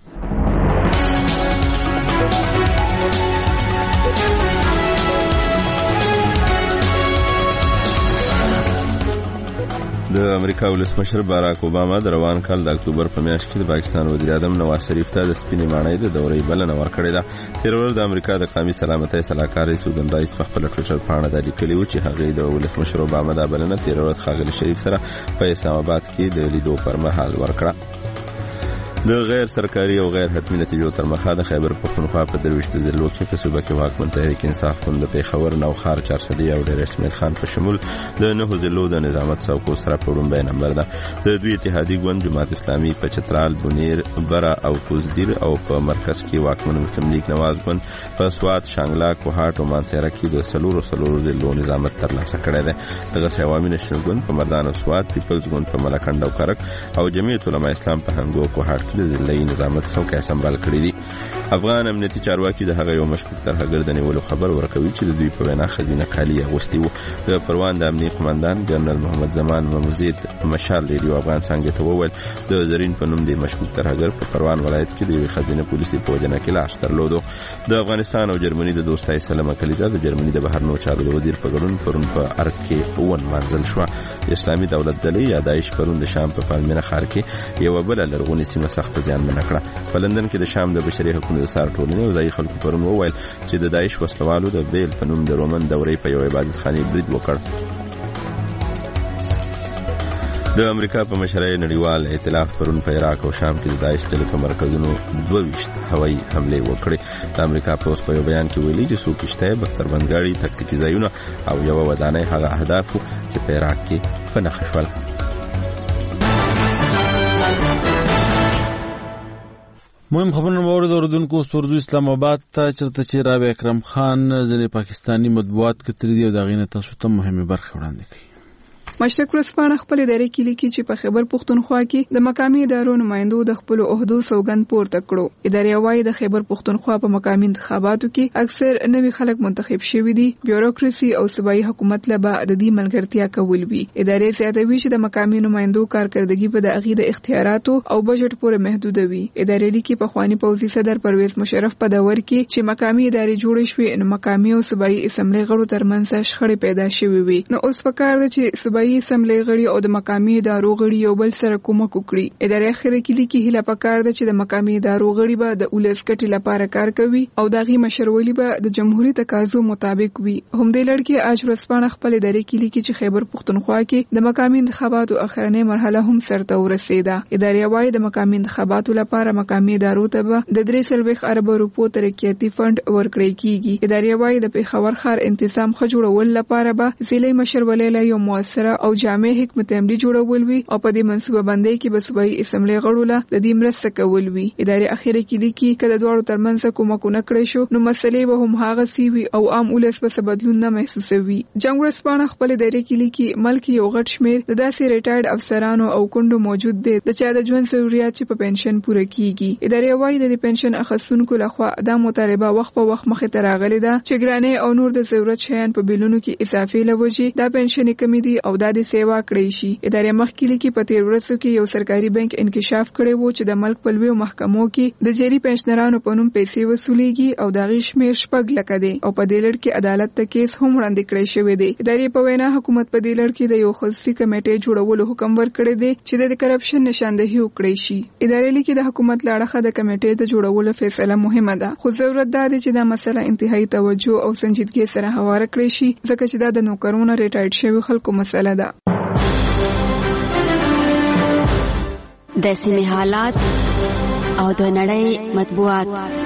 د امریکا ولسمشر باراک اوباما د روان کال د اکتوبر په میاشت کې د پاکستان وزیر اعظم نواز شریف ته د سپینې ماڼۍ د دورې بلنه ورکړې ده. تېره ورځ د امریکا د قومي سلامتۍ سلاکار سوزن رایس په خپله ټویټر پاڼه دا لیکلي وو چې هغې د ولسمشر اوباما دا بلنه تېره ورځ ښاغلي شریف سره په اسلام آباد کې د لیدو پر مهال ورکړه. د غیر سرکاري او غیر حتمي نتیجو تر مخه د خیبر پښتونخوا په درویشت ضلعو کې په صوبه کې واکمن تحریک انصاف ګوند د پېښور نوښار چارسدي او ډېر اسماعیل خان په شمول د نهو ضلعو د نظامت څوکو سره په وړومبی نمبر ده. د دوی اتحادي ګوند جماعت اسلامي په چترال، بونیر، بره او کوزدیر او په مرکز کې واکمن مسلم لیگ نواز ګوند په سوات، شانګلا، کوهاټ او مانسهره کې د څلورو څلورو ضلعو نظامت ترلاسه کړی دی. دغسې عوامي نېشنل ګوند په مردان او سوات، پیپلز ګوند په ملکنډ او کرک او جمعیت علما اسلام په هنګو او کوهاټ کې د ضلعي نظامت څوکۍ سمبال کړي دي. افغان امنیتي چارواکي د هغه یو مشکوک ترهګر د نیولو خبر ورکوي چې د دوی په وینا ښځینه کالي اغوستي وو. د پروان د امنیتي قمندان جنرال محمد زمان ممزید مشال ریډیو افغان څانګې ته وویل د زرین په نوم د مشکوک ترهګر په پروان ولایت کې د یوې ښځینه پولیسي په وژنه کې لاس درلودو. د افغانستان او جرمني د دوستۍ سلمه کلیده د جرمني د بهرنیو چارو د وزیر په ګډون پرون په ارګ کې ونمانځل شوه. اسلامي دولت ډلې یا داعش پرون د شام په پالمیرا ښار کې یوه بله لرغونې سیمه سخته زیانمنه کړه. په لندن کې د شام د بشري حقوقو د څار ټولنې او ځایي خلکو پرون وویل چې د داعش وسلوالو د بیل په نوم د رومن دورې په یو عبادتخانې برید وکړ. د امریکا په مشرۍ نړیوال ائتلاف پرون په عراق او شام کې د داعش ډلې په مرکزونو دوه ویشت هوایي حملې وکړې. د امریکا پوځ په یو بیان کې ویلي چې څو کښتۍ، بختربندګاړي، تکتیکي ځایونه او یوه ودانۍ هغه اهداف وو چې په عراق کې په نښه شول. مهم خبرونه باور د اردوونکو سورزو اسلام آباد ته چرته چې رابع اکرم خان ځینې پاکستانی مطبوعات کتري دي او د هغې نه تاسو ته مهمې برخې وړاندې کوي. مشرق ورځپاڼه خپل ادارې کې لیکي چې په خیبر پښتونخوا کې د مقامي ادارو نمائندو د خپل عہدو سوګند پورته کړو. ادارې وايي د خیبر پښتونخوا په مقامي انتخاباتو کې اکثر نوي خلک منتخب شوي دي. بیوروکراسي او صوبایي حکومت له بعد د دې ملګرتیا کول وي. ادارې زیاتوي چې د مقامي نمائندو کارکردګي په د اغې د اختیاراتو او بجټ پورې محدود وي. ادارې لیکي په خواني پوځي صدر پرویز مشرف په دور کې چې مقامي ادارې جوړې شوې نو مقامي او صوبایي اسمبلی غړو ترمنځ شخړې پیدا شوې وي. نو اوس پکار ده چې صوبایي اسمبلی غړي او د مقامي ادارو غړي یو بل سره کومک وکړي. ادارې اخر کې لیکي هله پکار ده چې د مقامي ادارو غړي به د اولس کټي لپاره کار کوي او دغه مشرولي به د جمهوریت تقاضو مطابق وي. هم د لړکی اج ورسپانه خپل ادارې کې لیکي چې خیبر پښتونخوا کې د مقامي انتخاباتو اخرنۍ مرحله هم سرته ورسېده. ادارې وايي د مقامي انتخاباتو لپاره مقامي ادارو ته به د درې سلويخ ارب روپو ترقیاتي فند ورکړی کیږي. ادارې وايي د پیښور ښار انتظام خجوړول لپاره به ضلعي مشرولي له یو موثره او جامع حکمت عملی جوړول وي او په دې منصوبه بندۍ کې به صوبایي اسمبلی غړو له د دې مرسته کول وي. ادارې اخیره کې لیکي کله دواړو ترمنځ کومکونه کړی شو نو مسلې به هم هغه سی وي او عام ولس به بدلون نه محسوسوي. جنگ ورسپانه خپل ادارې کې لیکي ملک یو غټ شمیر د داسې ریټایرډ افسرانو او کندو موجود دي د چا د ژوند ضرورت چې په پنشن پوره کیږي. ادارې وايي د پنشن اخیستونکو لخوا دا مطالبه وخت په وخت مخې ته راغلي ده چې ګرانې او نور د ضرورت شیان په بیلونو کې اضافي لوجي دا پنشن کمی دي او دا د سیوا کړی شي. ادارې مخکې لیکي په تیر ورځو کې یو سرکاري بانک انکشاف کړی و چې د ملک په لویو محکمو کې د جری پنشنرانو په نوم پیسې وصولیږي او د غي شمیر شپږ لکه دی او په دې لړ کې عدالت ته کیس هم وړاندې کړی شوی دی. ادارې په وینا حکومت په دې لړ کې د یو خصوصي کمیټې جوړولو حکم ورکړی دی چې د کرپشن نشاندهي وکړي شي. ادارې لیکي د حکومت لاړه د کمیټې د جوړولو فیصله مهمه ده، خو ضرورت ده چې دا مسله انتهایی توجه او سنجیدګۍ سره هواره کړی شي ځکه چې دا د نوکرونو ریټایرډ شوي خلکو مسله ده. د سیمې حالات او د نړۍ مطبوعات.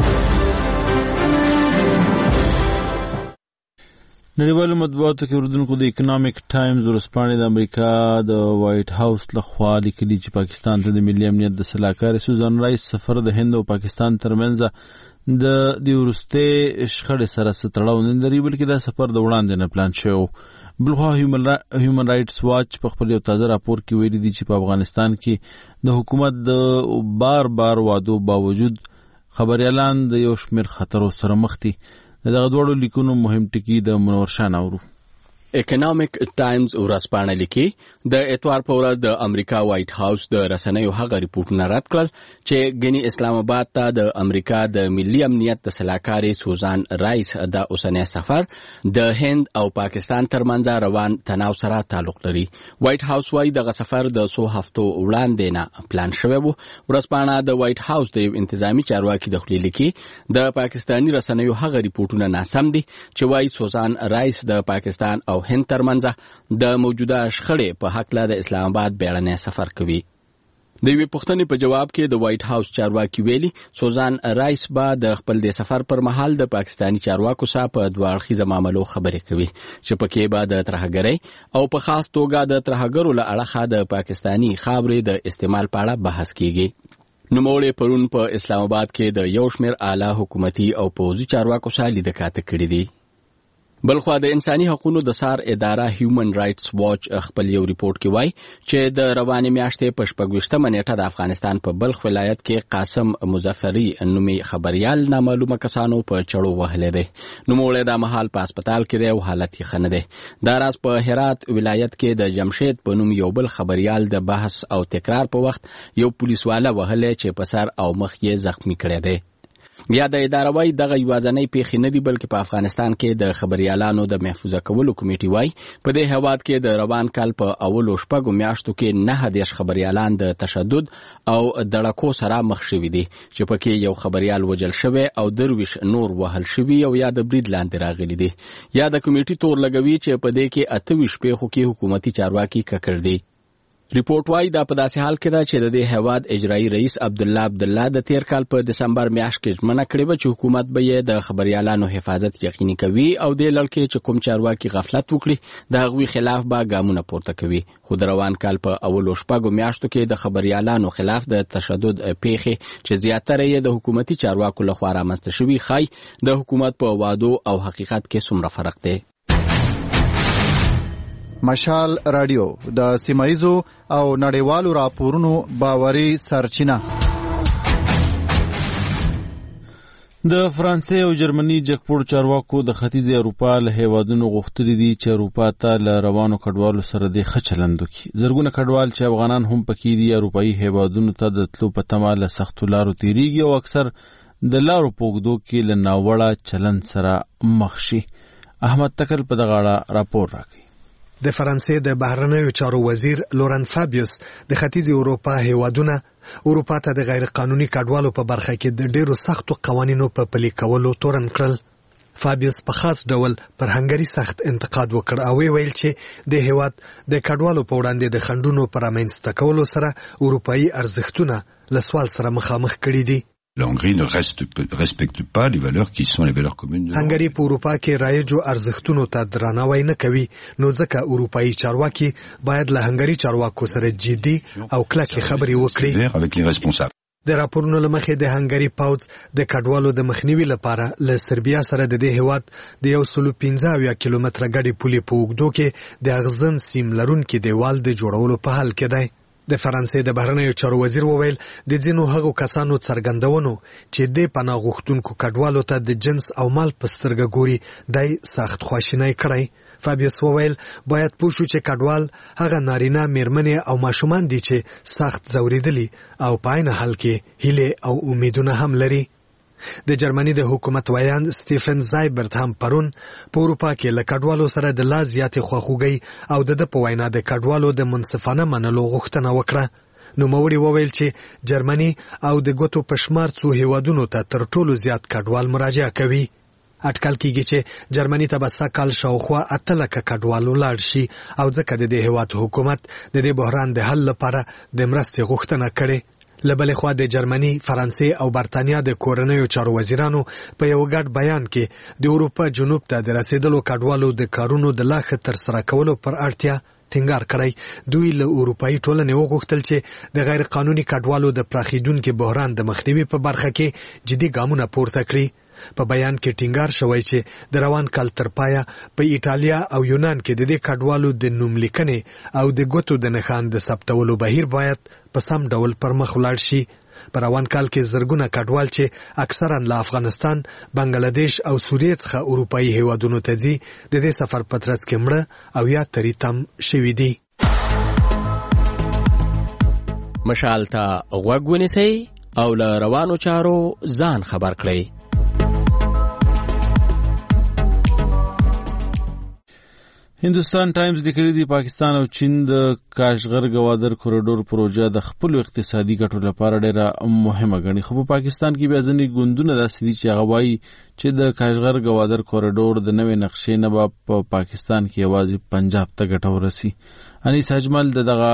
نړیوالو مطبوعاتو کې اردوونکو د اکونومیک ټایمز ورځپاڼې د امریکا د وایټ هاوس لخوا لیکلي چې پاکستان ته د ملي امنیت د سلاکار سوزان رایس سفر د هند او پاکستان ترمنځ د د ورسته شخړې سره ستړاو نه لري، بلکې دا سفر د وړاندې نه پلان شوی. بلخوا هیومن رائټس واچ په خپل یو تازه راپور کې ویلي دي چې په افغانستان کې د حکومت د بار بار وعدو باوجود خبريالان د یو شمېر خطرو سره مخ دي. دغه دوړو لیکونو مهم ټکی د منور شاه نورو. اکونومیک ټایمز ورځپاڼه لیکي د اتوار په ورځ د امریکا وایټ هاوس د رسنیو هغه ریپورټونه رد کړل چې ګنی اسلام آباد ته د امریکا د ملي امنیت د سلاکاري سوزان رایس د اوسنۍ سفر د هند او پاکستان ترمنځ روان تناو سره تعلق لري. وایټ هاوس وايي دغه سفر د څو هفتو وړاندې نه پلان شوی و. ورځپاڼه د وایټ هاوس د یو انتظامی چارواکي د خپل لیکي د پاکستانی رسنیو هغه ریپورټونه ناسم دي چې وايي سوزان رایس د پاکستان او هند ترمنځ د موجوده شخړې په حق له د اسلام آباد بیړنی سفر کوي. د یوې پوښتنې په جواب کې د وایټ هاوس چارواکي ویلي سوزان رایس به د خپل د سفر پر مهال د پاکستانی چارواکو سره په دوه اړخیزه معاملو خبرې کوي چې پکې به د ترهګرۍ او په خاص توګه د ترهګرو له اړخه د پاکستانی خاورې د استعمال په اړه بحث کیږي. نوموړي پرون په اسلام آباد کې د یو شمېر اعلی حکومتي او پوځي چارواکو سره لیدکاته کړې دي. بلخوا د انساني حقوقو د سار اداره هیومن رائټس واچ خپل یو ریپورت کې وایي چې د روانې میاشتې په شپږویشتمه نیټه د افغانستان په بلخ ولایت کې قاسم مظفری نومي خبريال نامعلومه کسانو په چړو وهلې ده. نوموړی د مهال په هسپتال کې دی او حالت یې ښه نه دی. دا راز په هرات ولایت کې د جمشید په نوم یو بل خبريال د بحث او تکرار په وخت یو پولیسواله وهلې چې په سر او مخ یې زخمی کړی دی. بیا د اداره وايي دغه یوازنۍ پیښې نه دي بلکې په افغانستان کې د خبريالانو د محفوظه کولو کمیټې وايي په دې هواد کې د روان کال په اولو شپږو میاشتو کې نه دیش خبريالان د تشدد او دړکو سره مخ شوي دي چې پکې یو خبريال وجل شوی او درویش نور وهل شوی او یا د برید لاندې راغلي دي. یا د کمیټې تور لګوي چې په دې کې اته ویشت پیښو کې حکومتي چارواکي ککړ دي. ریپورت وايي دا په داسې حال کې ده چې د دې هواد اجرایي رئیس عبد الله عبد الله د تیر کال په دسمبر میاشت کې ژمنه کړې و چې حکومت به یې د خبريالانو حفاظت یقیني کوي او د لړکې چې کوم چارواکي غفلت وکړي د هغوی خلاف به ګامونه پورته کوي. خو د روان کال په اولو شپږو میاشتو کې د خبريالانو خلاف د تشدد پیښې چې زیاتره یې د حکومتي چارواکو لخوا رامنځته شوي ښایي د حکومت په وعدو او حقیقت کې څومره فرق دی. مشال رادیو د سیمایزو او نړیوالو راپورونو باوري سرچینه. د فرانسې او جرمني جګپوړ چارواکو د ختیځې اروپا له هیوادونو غوښتلي دي چې اروپا ته له روانو کډوالو سره د ښه چلند وکړي. زرګونه کډوال چې افغانان هم پکې دي اروپایي هیوادونو ته د تلو په تمه له سختو لارو تیریږي او اکثر د لارو په اوږدو کې له ناوړه چلند سره مخ شي. احمد تکل په دغه اړه راپور راکوي. د فرانسې د بهرنیو چارو وزیر لورن فابیوس د ختیځې اروپا هیوادونه اروپا ته د غیر قانوني کډوالو په برخه کې د ډیرو سختو قوانینو په پلي کولو تورن کړل. فابیوس په خاص ډول پر هنګري سخت انتقاد وکړ او ویل چې د هیواد د کډوالو په وړاندې د خنډونو پر امنځته کولو سره اروپایي ارزښتونه له سوال سره مخامخ کړي دي. La Hongrie ne reste, respecte pas les valeurs qui sont les valeurs communes. هنګري په اروپا کې رایجو ارزښتونو ته درناوی نه کوي، نو ځکه اروپایي چارواکي باید له هنګري چارواکو سره جدي او کلکې خبرې وکړي. د راپورونو له مخې د هنګري پوځ د کډوالو د مخنیوي لپاره له سربیا سره د دې هیواد د یو سلو پنځه اویا کیلومتره ګډې پولې په اوږدو کې د اغزن سیم لرونکي دیوال د جوړولو په حال کې دی. د فرانسې د بهرنیو چارو وزیر وویل د ځینو هغو کسانو څرګندونو چې د پناه غوښتونکو کډوالو ته د جنس او مال په سترګه ګوري دای سخت خواشینی کړی. فابیوس وویل باید پوه شو چې کډوال هغه نارینه میرمنې او ماشومان دي چې سخت ځورېدلي او په عین حال کې هیلې او امیدونه هم لري. د جرمني د حکومت ویاند سټیفن زایبرت هم پرون په اروپا کې له کډوالو سره د لا زیاتې خواخوږۍ او د ده په وینا د کډوالو د منصفانه منلو غوښتنه وکړه. نوموړي وویل چې جرمني او د ګوتو په شمار څو هیوادونو ته تر ټولو زیات کډوال مراجعه کوي. اټکل کیږي چې جرمني ته به سږ شاوخوا اته لکه کډوال ولاړ شي او ځکه د دې هیواد حکومت د دې بحران د حل لپاره د مرستې غوښتنه کړې. له بلې خوا د جرمني، فرانسې او برتانیا د کورنیو چارو وزیرانو په یو ګډ بیان کې د اروپا جنوب ته د رسیدلو کډوالو د کارونو د لا ښه ترسره کولو پر اړتیا ټینګار کړی. دوی له اروپایي ټولنې وغوښتل چې د غیر قانوني کډوالو د پراخېدونکي بحران د مخنیوي په برخه کې جدي ګامونه پورته کړي. په بیان کې ټینګار شوی چې د روان کال تر پایه په ایټالیا او یونان کې د دې کډوالو د نوم لیکنې او د ګوتو د نښان د ثبتولو بهیر باید په سم ډول پر مخ ولاړ شي. په روان کال کې زرګونه کډوال چې اکثرا له افغانستان، بنگلاديش او سوریې څخه اروپایي هیوادونو ته ځي د دې سفر په ترڅ کې مړه او یا تری تم شوي دي. مشال ته غوږ ونیسئ او له روانو چارو ځان خبر کړئ. هندوستان ټایمز لیکلي دی پاکستان او چین د کاشغر ګوادر کوریډور پروژه د خپل اقتصادي ګټو لپاره ډېره مهمه ګڼي. خو په پاکستان کې بیا ځینې ګوندونه داسې دي چې هغه وایي چې د کاشغر ګوادر کوریډور د نوې نقشې نه به په پاکستان کې یوازې پنجاب ته ګټه ورسي. انیس اجمل دغه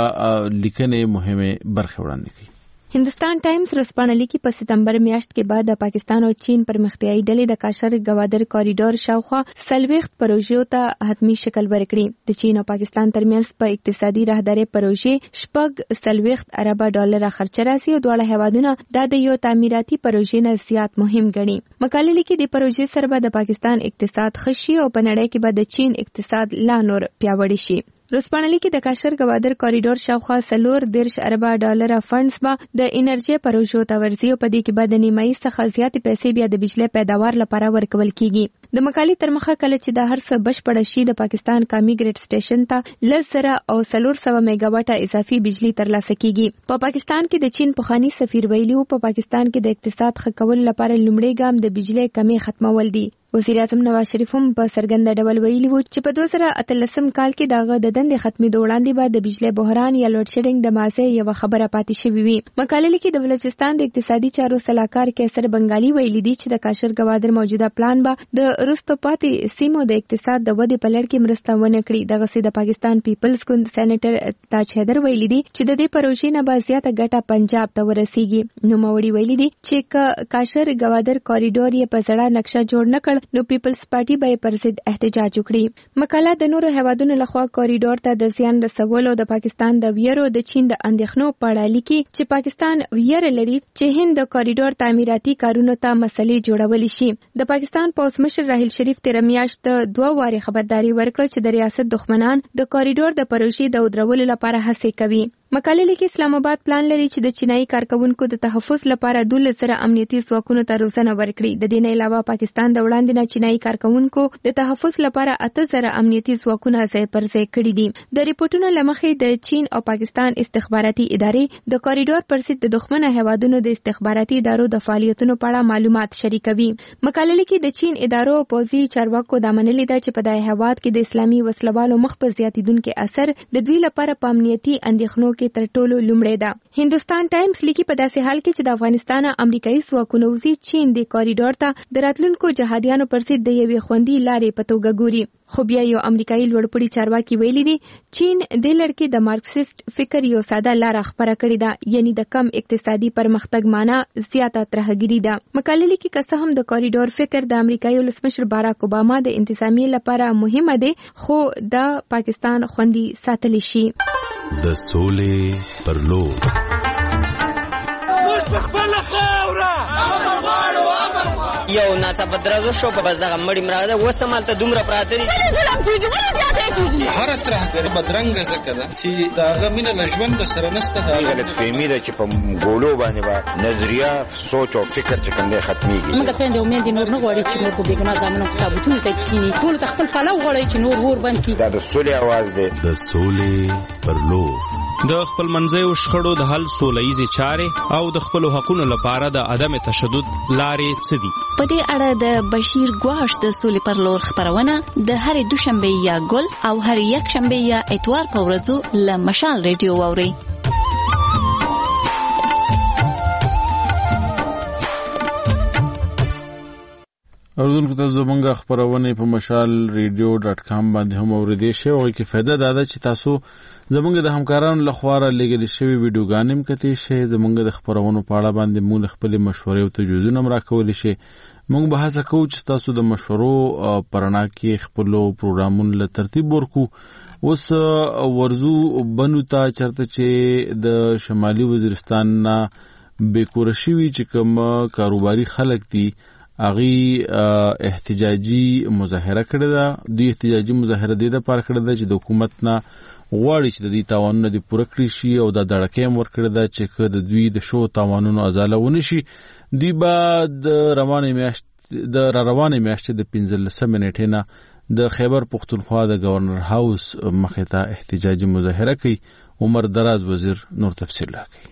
لیکنې مهمه برخه وړاندې کوي. هندوستان ټایمز رسپانه لیکي په ستمبر میاشت کې بعد د پاکستان او چین پرمختیایي ډلې د کاشغر ګوادر کوریډور شاوخوا څلوېښت پروژو ته حتمی شکل ورکړي. د چین او پاکستان ترمنځ په اقتصادي راهدارۍ پروژې شپږ څلوېښت اربه ډالره خرچه راسي او دواړه هیوادونه دا د یو تعمیراتي پروژې نه زیات مهم ګڼي. مقاله لیکي د پروژې سره به د پاکستان اقتصاد ښه شي او په نړۍ کې به د چین اقتصاد لا نور پیاوړی شي. رسپانلی کې د کاشغر ګوادر کوریډور شاوخوا څلور دېرش اربه ډالره فنډز به د انرژي پروژو ته ورځي او په دې کې به د نیمایي څخه زیاتې پیسې بیا د بجلی پیداوار لپاره ورکول کیږي. د مقالې تر مخه کله چې د هر څه بشپړ شي د پاکستان کامي ګریډ سټیشن ته لس زره او څلور سوه میگا واټه اضافي بجلی ترلاسه کیږي. په پاکستان کې د چین پخوانی سفیر ویلي وو په پاکستان کې د اقتصاد ښه کولو لپاره لومړی ګام د بجلی کمې ختمول دي. وزیر اعظم نواز شریف هم په څرګنده ډول ویلي وو چې په دوه زره اتلسم کال کې دغه د دندې ختمېدو وړاندې به د بجلی بحران یا لوډ شیډینګ د مازه یوه خبره پاتې شوې وي. مقاله لیکي د بلوچستان د اقتصادي چارو سلاکار کیسر بنگالي ویلي دي چې د کاشغر ګوادر موجوده پلان به د وروسته پاتې سیمو د اقتصاد د ودې په لړ کې مرسته ونه کړي. دغسې د پاکستان پیپلز ګوند سېنیټر تاج حیدر ویلي دي چې د دې پروژې نه به زیاته ګټه پنجاب ته ورسیږي. نوموړي ویلي دي چې کاشغر ګوادر کوریډور یې په زړه نقشه جوړ نه کړ نو پیپلز پارټي به پر ضد احتجاج وکړي. مقاله د نورو هیوادونو لخوا کوریډور ته د زیان رسولو د پاکستان د ویرو د چین د اندېښنو په اړه لیکي چې پاکستان ویره لري چې هند د کوریډور تعمیراتي کارونو ته مسلې جوړولی شي. د پاکستان پوځ مشر راحیل شریف تیر میاشت دوه وارې خبرداري ورکړه چې د ریاست دښمنان د کوریډور د پروژې د ودرولو لپاره هڅې کوي. مقاله لیکي اسلام آباد پلان لري چې د چینایي کارکونکو د تحفظ لپاره دولس زره امنیتي ځواکونو ته روزنه ورکړي. د دې نه علاوه پاکستان د وړاندې نه چینایي کارکونکو د تحفظ لپاره اته زره امنیتي ځواکونه ځای پر ځای کړي دي. د ریپورتونو له مخې د چین او پاکستان استخباراتي ادارې د کوریډور پر ضد د دښمنه هیوادونو د استخباراتي ادارو د فعالیتونو په اړه معلومات شریکوي. مقاله لیکي د چین ادارو او پوځي چارواکو دا منلې ده چې په دغه هیواد کې د اسلامي وسلوالو مخ په زیاتیدونکي اثر د دوی لپاره په امنیتي اندېښنو کې تر ټولو لومړی ده. هندوستان ټایمز لیکي په داسې حال کې چې د افغانستان امریکایي ځواکونو وزي چین د کوریډور ته د راتلونکو جهادیانو پر ضد د یوې خوندي لارې په توګه ګوري. خو بیا یو امریکایي لوړپوړي چارواکي ویلي دي چین د لړ کې د مارکسیست فکر یو ساده لاره خپره کړې ده، یعنی د کم اقتصادي پرمختګ معنا زیاته ترهګري ده. مقاله لیکي که څه هم د کوریډور فکر د امریکایي ولسمشر باراک اوباما د انتظامیې لپاره مهمه دی خو د پاکستان خوندي ساتلی شي. د سولې پر لور موږ په خپله خاوره یو ناڅاپه درز وشو په بس دغه مړی مراغله اوس هم هلته دومره پراته دي هره ترهګري بدرنګه ځکه ده چې د هغه مینه له ژونده سره نشته. غلطفهمي ده چې په ګولو باندې به نظریه سوچ او فکر چې کوم دی ختمېږي. موږ خویندې او میندې نور نه غواړي چې نور په بېګناه زامنو په تابوتونو ته کښېني. ټولو ته خپل پلو غواړي چې نور اور بند کړي. دا د سولې اواز دی. د سولې پر لور د خپل منځیو شخړو د حل سوله ییزې چارې او د خپلو حقونو لپاره د عدم تشدد لارې څه دي؟ په دې اړه د بشیر ګواش د سولې پر لور خپرونه د هرې دوشنبې یا ګل او هرې یکشنبې یا اتوار په ورځو له مشال ریډیو واورئ. اوردونکو ته زمونږ خپرونه په مشال ریډیو ډاټ کام باندې هم اوریدئ شئ او کې فائدہ دا ده چې تاسو زمونږ د همکارانو لخوا را لېږل شوي ویډیوګانې هم کتلی شئ. زمونږ د خپرونو په اړه باندې مونږ خپلې مشورې او تجویزونه هم راکولی شئ. مونږ به هڅه کوو چې تاسو د مشورو په رڼا کې خپلو پروګرامونو له ترتیب ورکو. اوس ورزو بنو ته چرته چې د شمالي وزیرستان نه بېکوره شوي چې کوم کاروباري خلک دي اغي احتجاجي مظاهره کړې ده. دوی احتجاجي مظاهره دې لپاره کړې ده چې د حکومت نه غواړي چې د دې تاوانونه دې پوره کړي شي او دا دړکې هم ورکړې ده چې که د دوی د شو تاوانونو ازاله ونه شي دوی به د روانې میاشت د را روانې میاشتې د پنځلسمې نېټې نه د خیبر پختونخوا د گورنر هاوس مخې ته احتجاجي مظاهره کوي. عمر دراز وزیر نور تفصیل راکوي.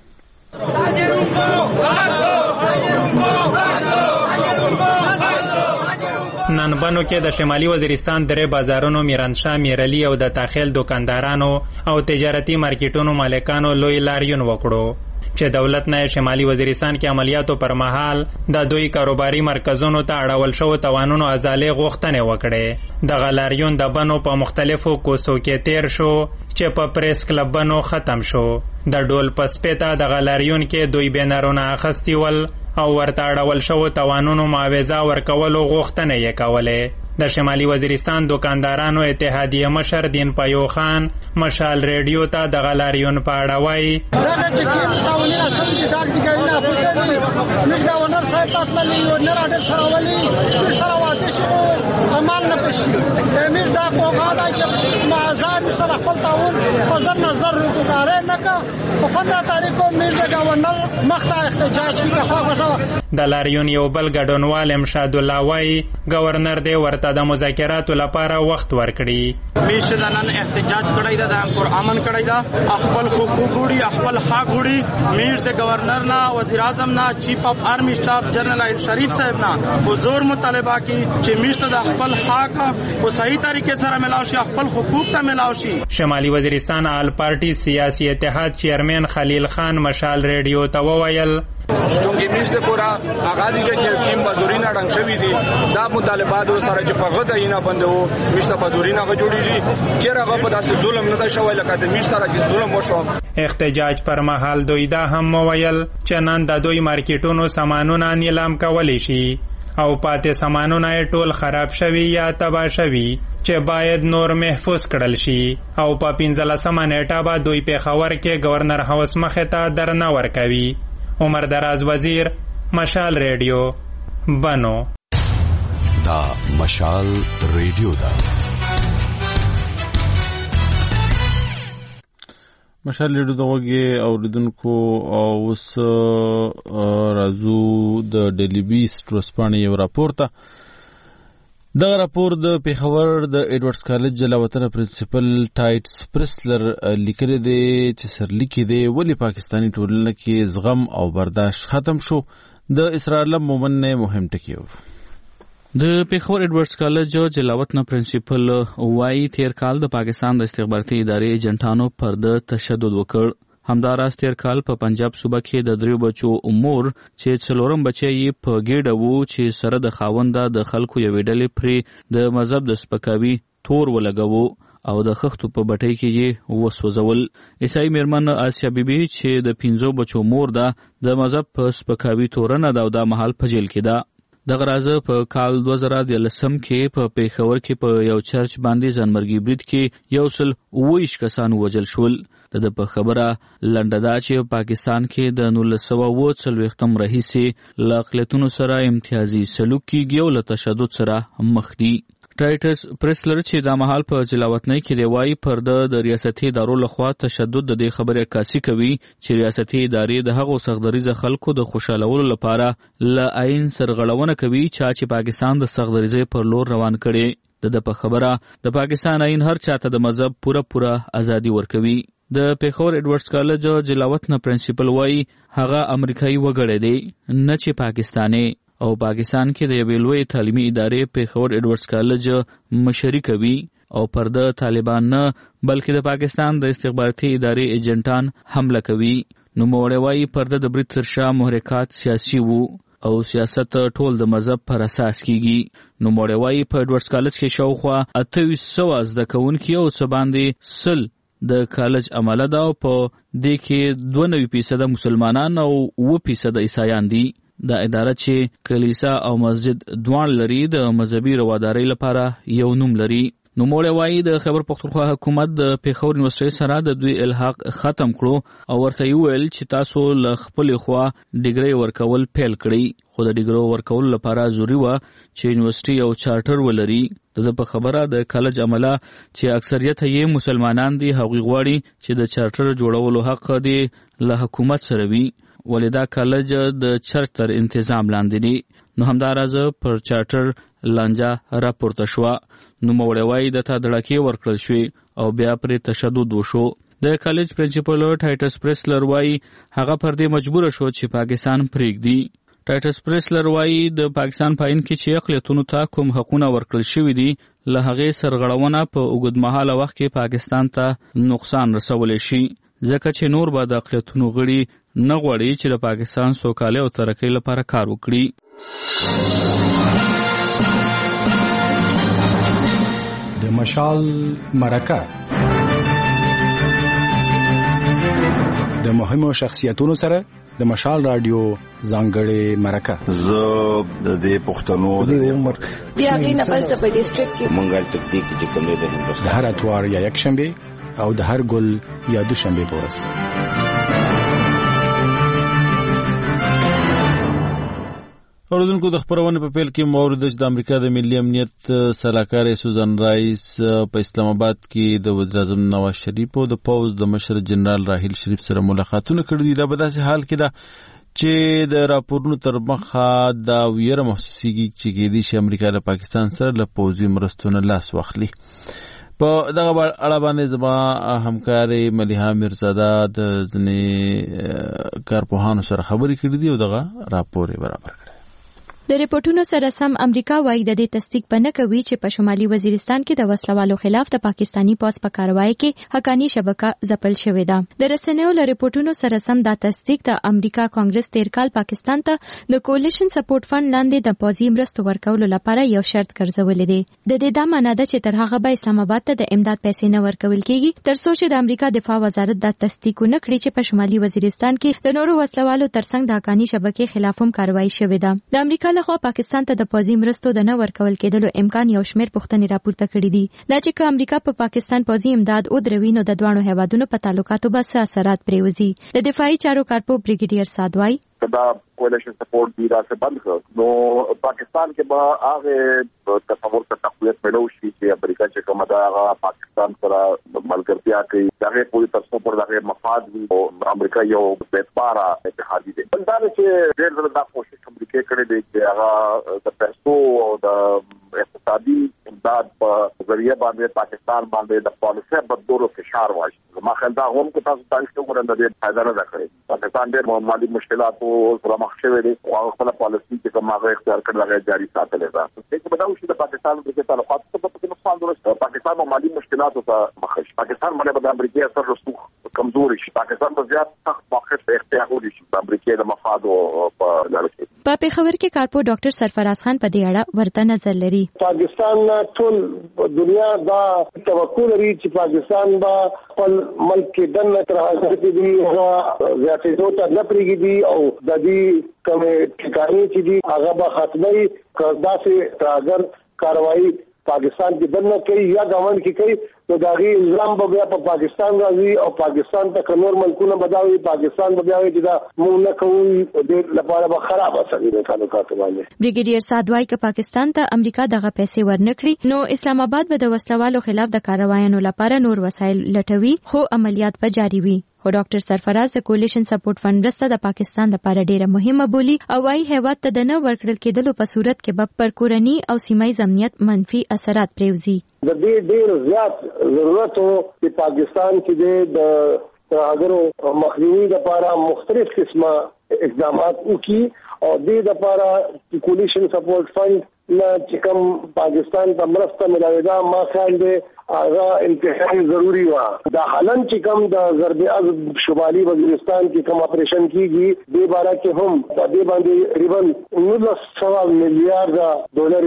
نن بنو کې د شمالي وزیرستان درې بازارونو میرانشاه میرعلي او د تاخیل دکاندارانو او تجارتي مارکیټونو مالکانو لوی لاریون وکړو چې دولت نه شمالي وزیرستان کې عملیاتو پر مهال د دوی کاروباري مرکزونو ته اړول شو توانونو ازالې غوښتنې وکړې. د غلاریون د بنو په مختلفو کوڅو کې تیر شو چې په پریس کلب بنو ختم شو. د ډول پسپیتا د غلاریون کې دوی بینرونه اخیستي ول او ورته اړول شو توانونو معاوضه ورکولو غوښتنې یې کولې. د شمالي وزیرستان دکاندارانو اتحادیه مشر دین پایو خان مشال ریډیو ته د غلاریون په اړه وایي دا چې تاوانونه شوي چې ټاک دي کوي نه پوهېږي موږ ګورنر صاحب ته تللي یو نه راډر سره ولي سره واده شو عمل نه پشي امیر دا کوغا دا چې معذاب سره خپل تاون په ځر نظر وکړای نه کا په پندره تاریخ کو میر د ګورنر مخته احتجاج کی په خوا د لاریون یو بل ګډونوال امشاد الله وایي ګورنر دې ورته د مذاکراتو لپاره وخت ورکړي. میشه د نن احتجاج کړی دا د انکور امن کړی دا خپل حقوق وړي خپل حق وړي. میر د گورنر نه وزیر اعظم نه چیف اف آرمی سٹاف جنرل شریف صاحب نه حضور مطالبه کی چې میشه د خپل حق په صحیح طریقې سره ملاو شي خپل حقوق ته ملاو شي. شمالي وزیرستان آل پارټي سیاسي اتحاد چیرمن خلیل خان مشال ریډیو ته وویل چونکه میشته پورا اغاز کې چې کیم بدورینه ډنګ شوی دي دا مطالبات سره چې په غته یې نه بندو میشته بدورینه غجوړي چې هغه په داسې ظلم نه شوی لکه د میشته راځي ظلم وشو. احتجاج پر مهال دوی دا هم وویل چې نن د دوی مارکیټونو سامانونه نیلام کولی شي او پاتې سامانونه ټول خراب شوي یا تباه شوي چې باید نور محفوظ کړل شي او په پنځلسمه نیټه به دوی پېښور کې گورنر هاوس مخې ته درنه ورکوي. عمر دراز وزیر مشال ریډیو بنو. دا مشال ریډیو دا مشال ریډیو دغه اوریدونکو اوس رازو د ډیلی بیست ورځپاڼې یو راپور ته. دغه راپور د پېښور د ایډورډز کالج جلاوطنه پرنسپل ټایټس پرسلر لیکلی دی چې سرلیکي دی ولې پاکستاني ټولنه کې زغم او برداشت ختم شو. د اسرائیل مومن نه مهم ټکی و. د پېښور ایډورډز کالج جلاوطنه پرنسپل وایي تیر کال د پاکستان د استخباراتي ادارې ایجنټانو پر د تشدد وکړ. همداراز تیر کال په پنجاب صوبه کې د دریو بچو امور چې څلورم بچی یې په ګېډه وو چې سره د خاونده د خلکو یوې ډلې پرې د مذهب د سپکاوي تور ولګوو او د خښتو په بټۍ کې یې وسوځول. عیسائی میرمن آسیا بیبي چې د پنځو بچو مور ده د مذهب په سپکاوي تورنه ده او دا مهال په جیل کې ده. دغه راز په کال دوه زره دولسم کې په پېښور کې په یو چرچ باندې ځانمرګي برید کې یو سل اوه ویشت کسان ووژل شول. د په خبره لنډه دا چې پاکستان کې د نولس سوه اووه څلوېښتم راهیسې له اقلیتونو سره امتیازي سلوک کیږي او له تشدد سره مخ دي. ټایټس پریسلر چې دا مهال په جلاوطنۍ کې دی وایي پرده د ریاستي ادارو لخوا تشدد د دې خبرې عکاسي کوي چې ریاستي ادارې د هغو سختدریزه خلکو د خوشحالولو لپاره له آئین سرغړونه کوي چې پاکستان د سختدریزۍ پر لور روان کړي. د په خبره د پاکستان آئین هر چاته د مذهب پوره پوره ازادي ورکوي. د پیښور ایډورډز کالج جلاوطن پرنسپل وایي هغه امریکایي وګړی دی نه چې پاکستاني او پاکستان کې د یوې لوی تعلیمي ادارې پیښور ایډورډز کالج مشري کوي او پر د طالبان نه بلکې د پاکستان د استخباراتي ادارې ایجنټان حمله کوي. نوموړی وایي پرده د برید تر شا محرکات سیاسي وو او سیاست ټول د مذهب پر اساس کیږي. نوموړی وایي په ایډورډز کالج کې شاوخوا اته ویشت سوه زده کوونکي او څه باندې سل د کالج عمله ده او په دې کې دوه نوي فیصده مسلمانان او اووه فیصده عیسایان دي. دا اداره چې کلیسا او مسجد دواړه لري د مذهبي روادارۍ لپاره یو نوم لري. نوموړی وایي د خیبر پختونخوا حکومت د پیښور یونیورسټۍ سره د دوی الحاق ختم کړو او ورته ویل چې تاسو له خپلې خوا ډیګرۍ ورکول پیل کړئ، خو د ډیګرو ورکول لپاره ضروري وه چې یونیورسټي یو چارټر ولري. د په خبره د کالج عمله چې اکثریت یې مسلمانان دي هغوی غواړي چې د چارټر جوړولو حق دی له حکومت سره وي ولې دا کالج د چرچ تر انتظام لاندې دي. نو همدارازه پر چارټر لانجه راپورته شوه. نوموړی وایي د تا دړکې ورکړل شوې او بیا پرې تشدد وشو. د کالج پرنسپل ټایټس پریسلر وایي هغه پر دې مجبور شو چې پاکستان پرېږدي. ټایټس پریسلر وایي د پاکستان په عین کې چې اقلیتونو ته کوم حقونه ورکړل شوي دي له هغې سرغړونه په اوږدمهاله وخت کې پاکستان ته نقصان رسولی شي ځکه چې نور به د اقلیتونو غړي نه غواړي چې د پاکستان سوکالۍ او ترقۍ لپاره کار وکړي. د مشال مرکه د مهمو شخصیتونو سره د مشال رادیو ځانګړې مرکه. زه د دې پښتنو د عمر دی هغه نه پس په ډیسټریکټ کې مونږه تطبیق چې کوم دی د هندوستان د هر اتوار یا یک شنبه او د هر ګل یا دوشنبه په ورځ. اوردونکو د خبرونه په پیل کې مورد چې د امریکا د ملي امنیت سلاکار سوزان رایس په اسلام آباد کې د وزیر اعظم نواز شریف او د پوز د مشر جنرال راحیل شریف سره ملاقاتونه کړي دي. دا په داسې حال کې ده چې د راپورونو تر مخه دا ویره محسوسیږي چې کېدای شي امریکا د پاکستان سره له پوځي مرستو نه لاس واخلي. په دغه اړه باندې زما همکارې ملیحه میرزاده د ځینې کارپوهانو سره خبرې کړې دي او دغه راپور یې برابر کړی. د ریپورتونو سره سم امریکا وايي د دې تصدیق پنه کوي چې په شمالي وزیرستان کې د وسلوالو خلاف د پاکستانی پوز په کاروایی کې حقانی شبکه ځپل شوې ده. د رسنیو له ریپورتونو سره سم دا تصدیق د امریکا کانګرس تیر کال پاکستان ته د کولیشن سپورټ فند لاندې د پوزي مرستو ورکولو لپاره یو شرط ګرځولې دی. د دې دا معنی ده چې تر هغه به اسلام آباد ته د امداد پیسې نه ورکول کیږي تر څو چې د امریکا دفاع وزارت دا تصدیق نه کړي چې په شمالي وزیرستان کې د نورو وسلوالو ترڅنګ د حقانی شبکې خلاف هم کاروایی شوې ده. د امریکا لخوا پاکستان ته د پوځي مرستو د نه ورکول کېدلو امکان یو شمېر پوښتنې راپورته کړي دي. دا چې که امریکا په پاکستان پوځي امداد ودروي نو د دواړو هیوادونو په تعلقاتو به څه اثرات پرېوځي. د دفاعي چارو کارپو بریګیډیر سعد وایي دا کولیشن سپورټ دی را څخه بند کړ نو پاکستان کې به هغه تصور ته تقویت ملو شي چې امریکا چې کومه دا هغه پاکستان سره ملګرتیا کوي هغه پوری تاسو پر دغه مفاد او امریکا یو بیتبارا اتحادی دی. بل دا چې ډېر زړه دا کوشش امریکا کړې دی چې هغه د پیسو او د اقتصادي امداد په ذریعہ باندې پاکستان باندې د پالیسي بدلولو فشار واچي. ما خیال دا هم چې تاسو تاریخ ته ورنده دې فائدہ نه کړی. پاکستان ډېر مالي مشکلات او سره مخ شوی دی او خپل پالیسي چې کوم هغه اختیار کړل هغه جاری ساتل دا. څه بداو چې د پاکستان د تعلقات څخه په نقصان درسته پاکستان مالي مشکلات ته مخ شي. پاکستان باندې د امریکا سره رسوخ کمزوري شي. پاکستان په زیات سخت موقف اختیار ولري چې د امریکا د مفاد او په لاره کې. په پیښور کې کارپو ډاکټر سرفراز خان په دې اړه ورته نظر لري. پاکستان ټول دنیا دا توقع لري چې پاکستان با خپل ملک کې دنه تر هغه چې دی هغه زیاتې ته نه پریږدي او د دې کوم ټکانې چې دی هغه به ختمي کړه. داسې تراګر کاروایی پاکستان کې دنه کوي یا ګاونډ کې کوي نو دا غي الزام به بیا په پاکستان راځي او پاکستان ته نور ملکونه بداوي پاکستان به بیا وي دا مونږ نه کوو د لپاره به خراب اثر وي تعلقات باندې. بریګیډیر سادوای ک پاکستان ته امریکا دغه پیسې ورنکړي نو اسلام آباد به د وسلوالو خلاف د کاروایانو لپاره نور وسایل لټوي خو عملیات به جاری وي. خو ډاکټر سرفراز د کولیشن سپورټ فند رسته د پاکستان لپاره ډیره مهمه بولی او وايي هیواد ته د نه ورکړل کېدلو په صورت کې به پر کورنی او سیمایي امنیت منفي اثرات پریوزي. د دې ډیر زیات ضرورت وو چې پاکستان کې د ترهګرو مخنیوي لپاره مختلف قسمه اقدامات وکړي او د دې لپاره کولیشن سپورټ فند نه چې کوم پاکستان ته مرسته ملایي دا ما خیال دی هغه انتهایی ضروری و. دا حالن چې کوم د ضرب عضب شمالي وزیرستان کې کوم اپریشن کیږي د بارا کې هم د دې باندې تقریبا نولس سوه میلیارډ ډالر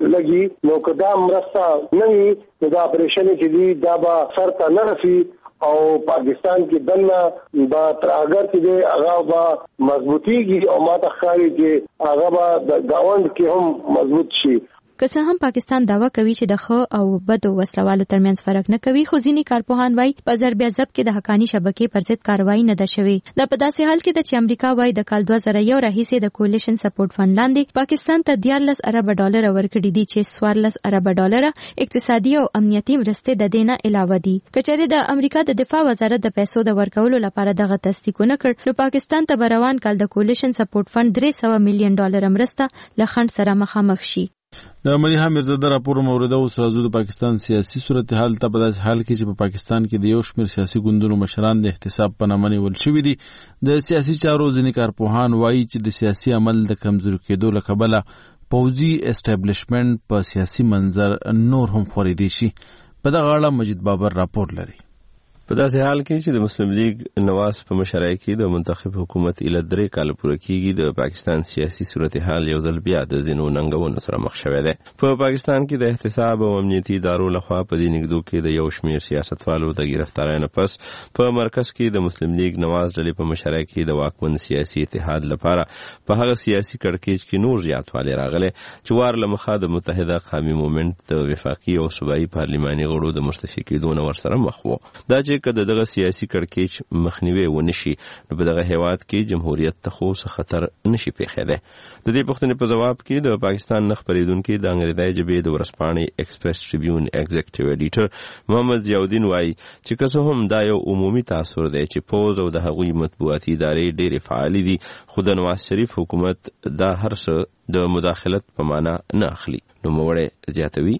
لګي نو کدا مرسته نه وي دا اپریشن چې دی دا به سر ته نه رسي او پاکستان کې دنه با ترهګر کې هغه با مضبوطیږي او ماته ښکاري چې هغه به د گاوند کې هم مضبوط شي. که څه هم پاکستان داوا کوي چې د ښه او بدو وسلوالو ترمنځ فرق نه کوي خو ځینې کارپوهان وایي په ضرب عضب کې د حقاني شبکې پر ضد کاروایی نه ده شوې. دا په داسې حال کې ده چې امریکا وایي د کال دوه زره یو راهیسې د کولیشن سپورټ فند لاندې پاکستان ته دیارلس ارب ډالر ورکړي دي چې څوارلس ارب ډالر اقتصادي او امنیتي مرستې د دې نه علاوه دي. که چېرې د امریکا د دفاع وزارت د پیسو د ورکولو لپاره دغه تصدیق ونه کړ نو پاکستان ته به روان کال د کولیشن سپورټ فند درې سوه میلیون ډالر مرسته له خنډ سره مخامخ شي. د مليحه میرزاده راپور مورده اوس راځو د پاکستان سیاسي صورتحال ته. په داسې حال کې چې په پاکستان کې د یو شمېر سیاسي ګوندونو مشران د احتساب په نامه نیول شوي دي. د سیاسي چارو ځینې کارپوهان وایي چې د سیاسي عمل د کمزوري کېدو له کبله پوځي اسټابلیشمنټ په سیاسي منظر نور هم خورېدی شي. په دغه اړه مجید بابر راپور لري. په داسې حال کې چې د مسلم لیگ نواز په مشرۍ کې د منتخب حکومت اله درې کال پوره کېږي د پاکستان سیاسي صورتحال یو ځل بیا د ځینو ننګونو سره مخ شوی دی. په پاکستان کې د احتساب او امنیتي ادارو لخوا په دې نږدو کې د یو شمېر سیاستوالو د ګرفتارۍ نه پس په مرکز کې د مسلم لیگ نواز ډلې په مشرۍ کې د واکمن سیاسي اتحاد لپاره په هغه سیاسي کړکېچ کې نور زیاتوالی راغلی چې وار له مخه د متحده قومي مومنټ د وفاقي او صوبایي پارلماني غړو د مستعفي کېدو نه ورسره مخ و. دا چې که د دغه سیاسي کړکېچ مخنیوي ونشي نو په دغه هیواد کې جمهوریت ته خو څه خطر نشي پیښیدی. د دې پوښتنې په ځواب کې د پاکستان نه خپرېدونکي د انګریزي ژبې د ورځپاڼې ایکسپریس ټریبیون ایگزیکټیو ایډیټر محمد ضیاءالدین وایي چې که څه هم دا یو عمومي تاثر دی چې پوز او د هغوی مطبوعاتي ادارې ډېرې فعالې دي خو د نواز شریف حکومت دا هر څه د مداخلت په معنا نه اخلي. نوموړی زیاتوي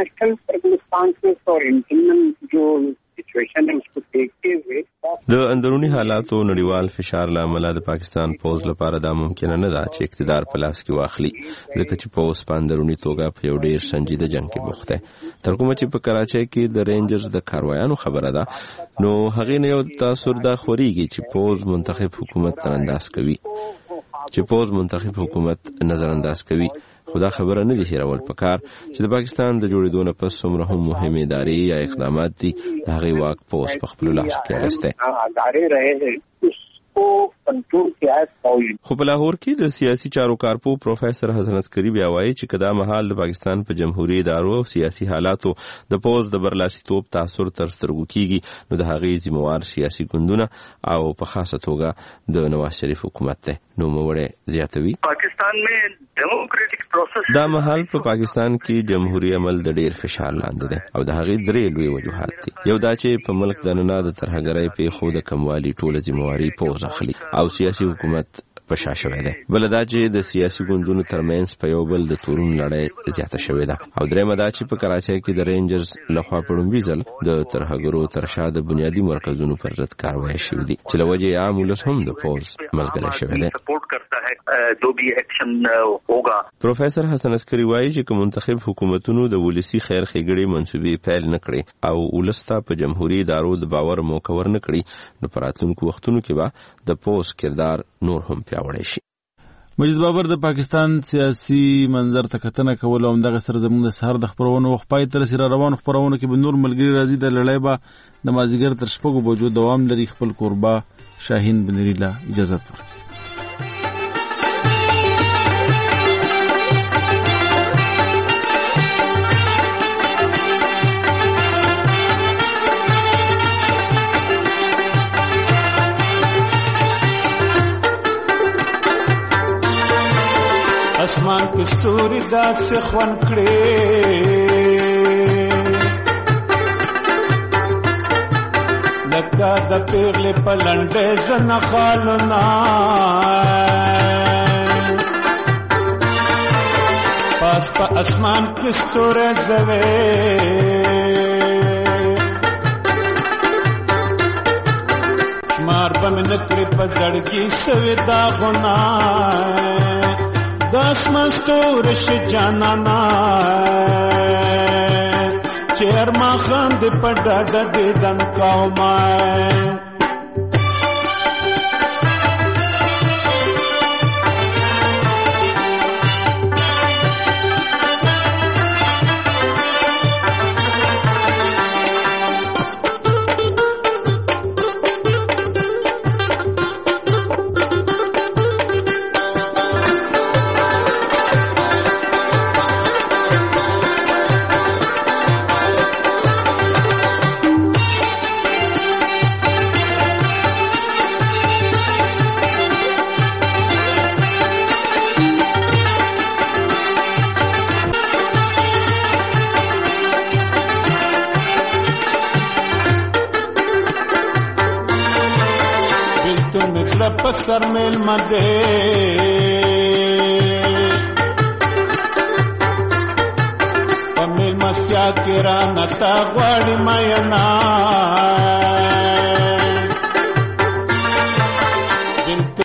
د اندرونی حالاتو نړیوال فشار له امله د پاکستان پوز لپاره دا ممکنه نه ده چې اقتدار په لاس کې واخلي ځکه چې پوز په اندرونی توګه په یو ډیر سنجیده جنگ کې بوخت دی. تر کومه چې په کراچۍ کې د رینجرز د کاروایانو خبره ده نو هغې نه یو تاثر دا خوريږي چې پوز منتخب حکومت نظرانداز کوي چې پوز منتخب حکومت نظرانداز کوي خو دا خبره نه دي هیرول پکار چې د پاکستان د جوړېدو نه پس څومره هم مهمې ادارې یا اقدامات دي د هغې واک په اوس په خپلو لاسو کې اخیستی. خو په لاهور کې د سیاسي چارو کارپو پروفیسر حسن عسکري بیا وایي چې که دا مهال د پاکستان په جمهوري ادارو او سیاسي حالاتو د پوز د برلاسیتوب تاثر تر سترګو کېږي نو د هغې ذمهوار سیاسي ګوندونه او په خاصه توګه د نواز شریف حکومت دی. نوموړی زیاتوي پاکستان میں ډیموکراټیک پروسس دا مهال په پاکستان کې جمهوریت عمل د ډیر فشار لاندې دی او د هغې درې لوی وجوهات دي. یو دا چې په ملک دننه د ترهګرۍ پیښو د کموالي ټوله ذمهواري پوز اخلي او سیاسي حکومت په شا شوی دی. بل دا چې د سیاسي ګوندونو ترمنځ په یو بل د تورون لړۍ زیاته شوې ده او درېمه دا چې په کراچۍ کې د رینجرز لخوا په لومړي ځل د ترهګرو تر شا د بنیادي مرکزونو پر ضد کاروایي شوې دي چې له وجې عام ولس هم د پوز ملګری شوی دی. پروفیسر حسن عسکري وایي چې که منتخب حکومتونو د ولسي خیر ښېګړې منصوبې پیل نه کړي او ولس ته په جمهوري ادارو د باور موقع ور نه کړي نو په راتلونکو وختونو کې به د پوز کردار نور هم پیاوړی شي. مجید بابر د پاکستان سیاسي منظر ته کتنه کول او دغه سره زموږ د سحر د خبرونو وخت پای تر سره روان خبرونه کې به نور ملګری راځي د لړۍ به د مازیګر تر شپږو بجو دوام لري. خپل قربا شاهین بنریلا اجازه ورکړي. کې ستوري داسې خوند کړې لکه د پیغلې په لنډې زنه خالونه پاس په اسمان کې ستوري زوي مار په من کړې په زړګي سوي داغونه داس مستور ش جانانا چیر ما خان دې په ډاډه دې دم کومه پسر میل مدے پمیل مستیا کرا نتا غواړي ماینا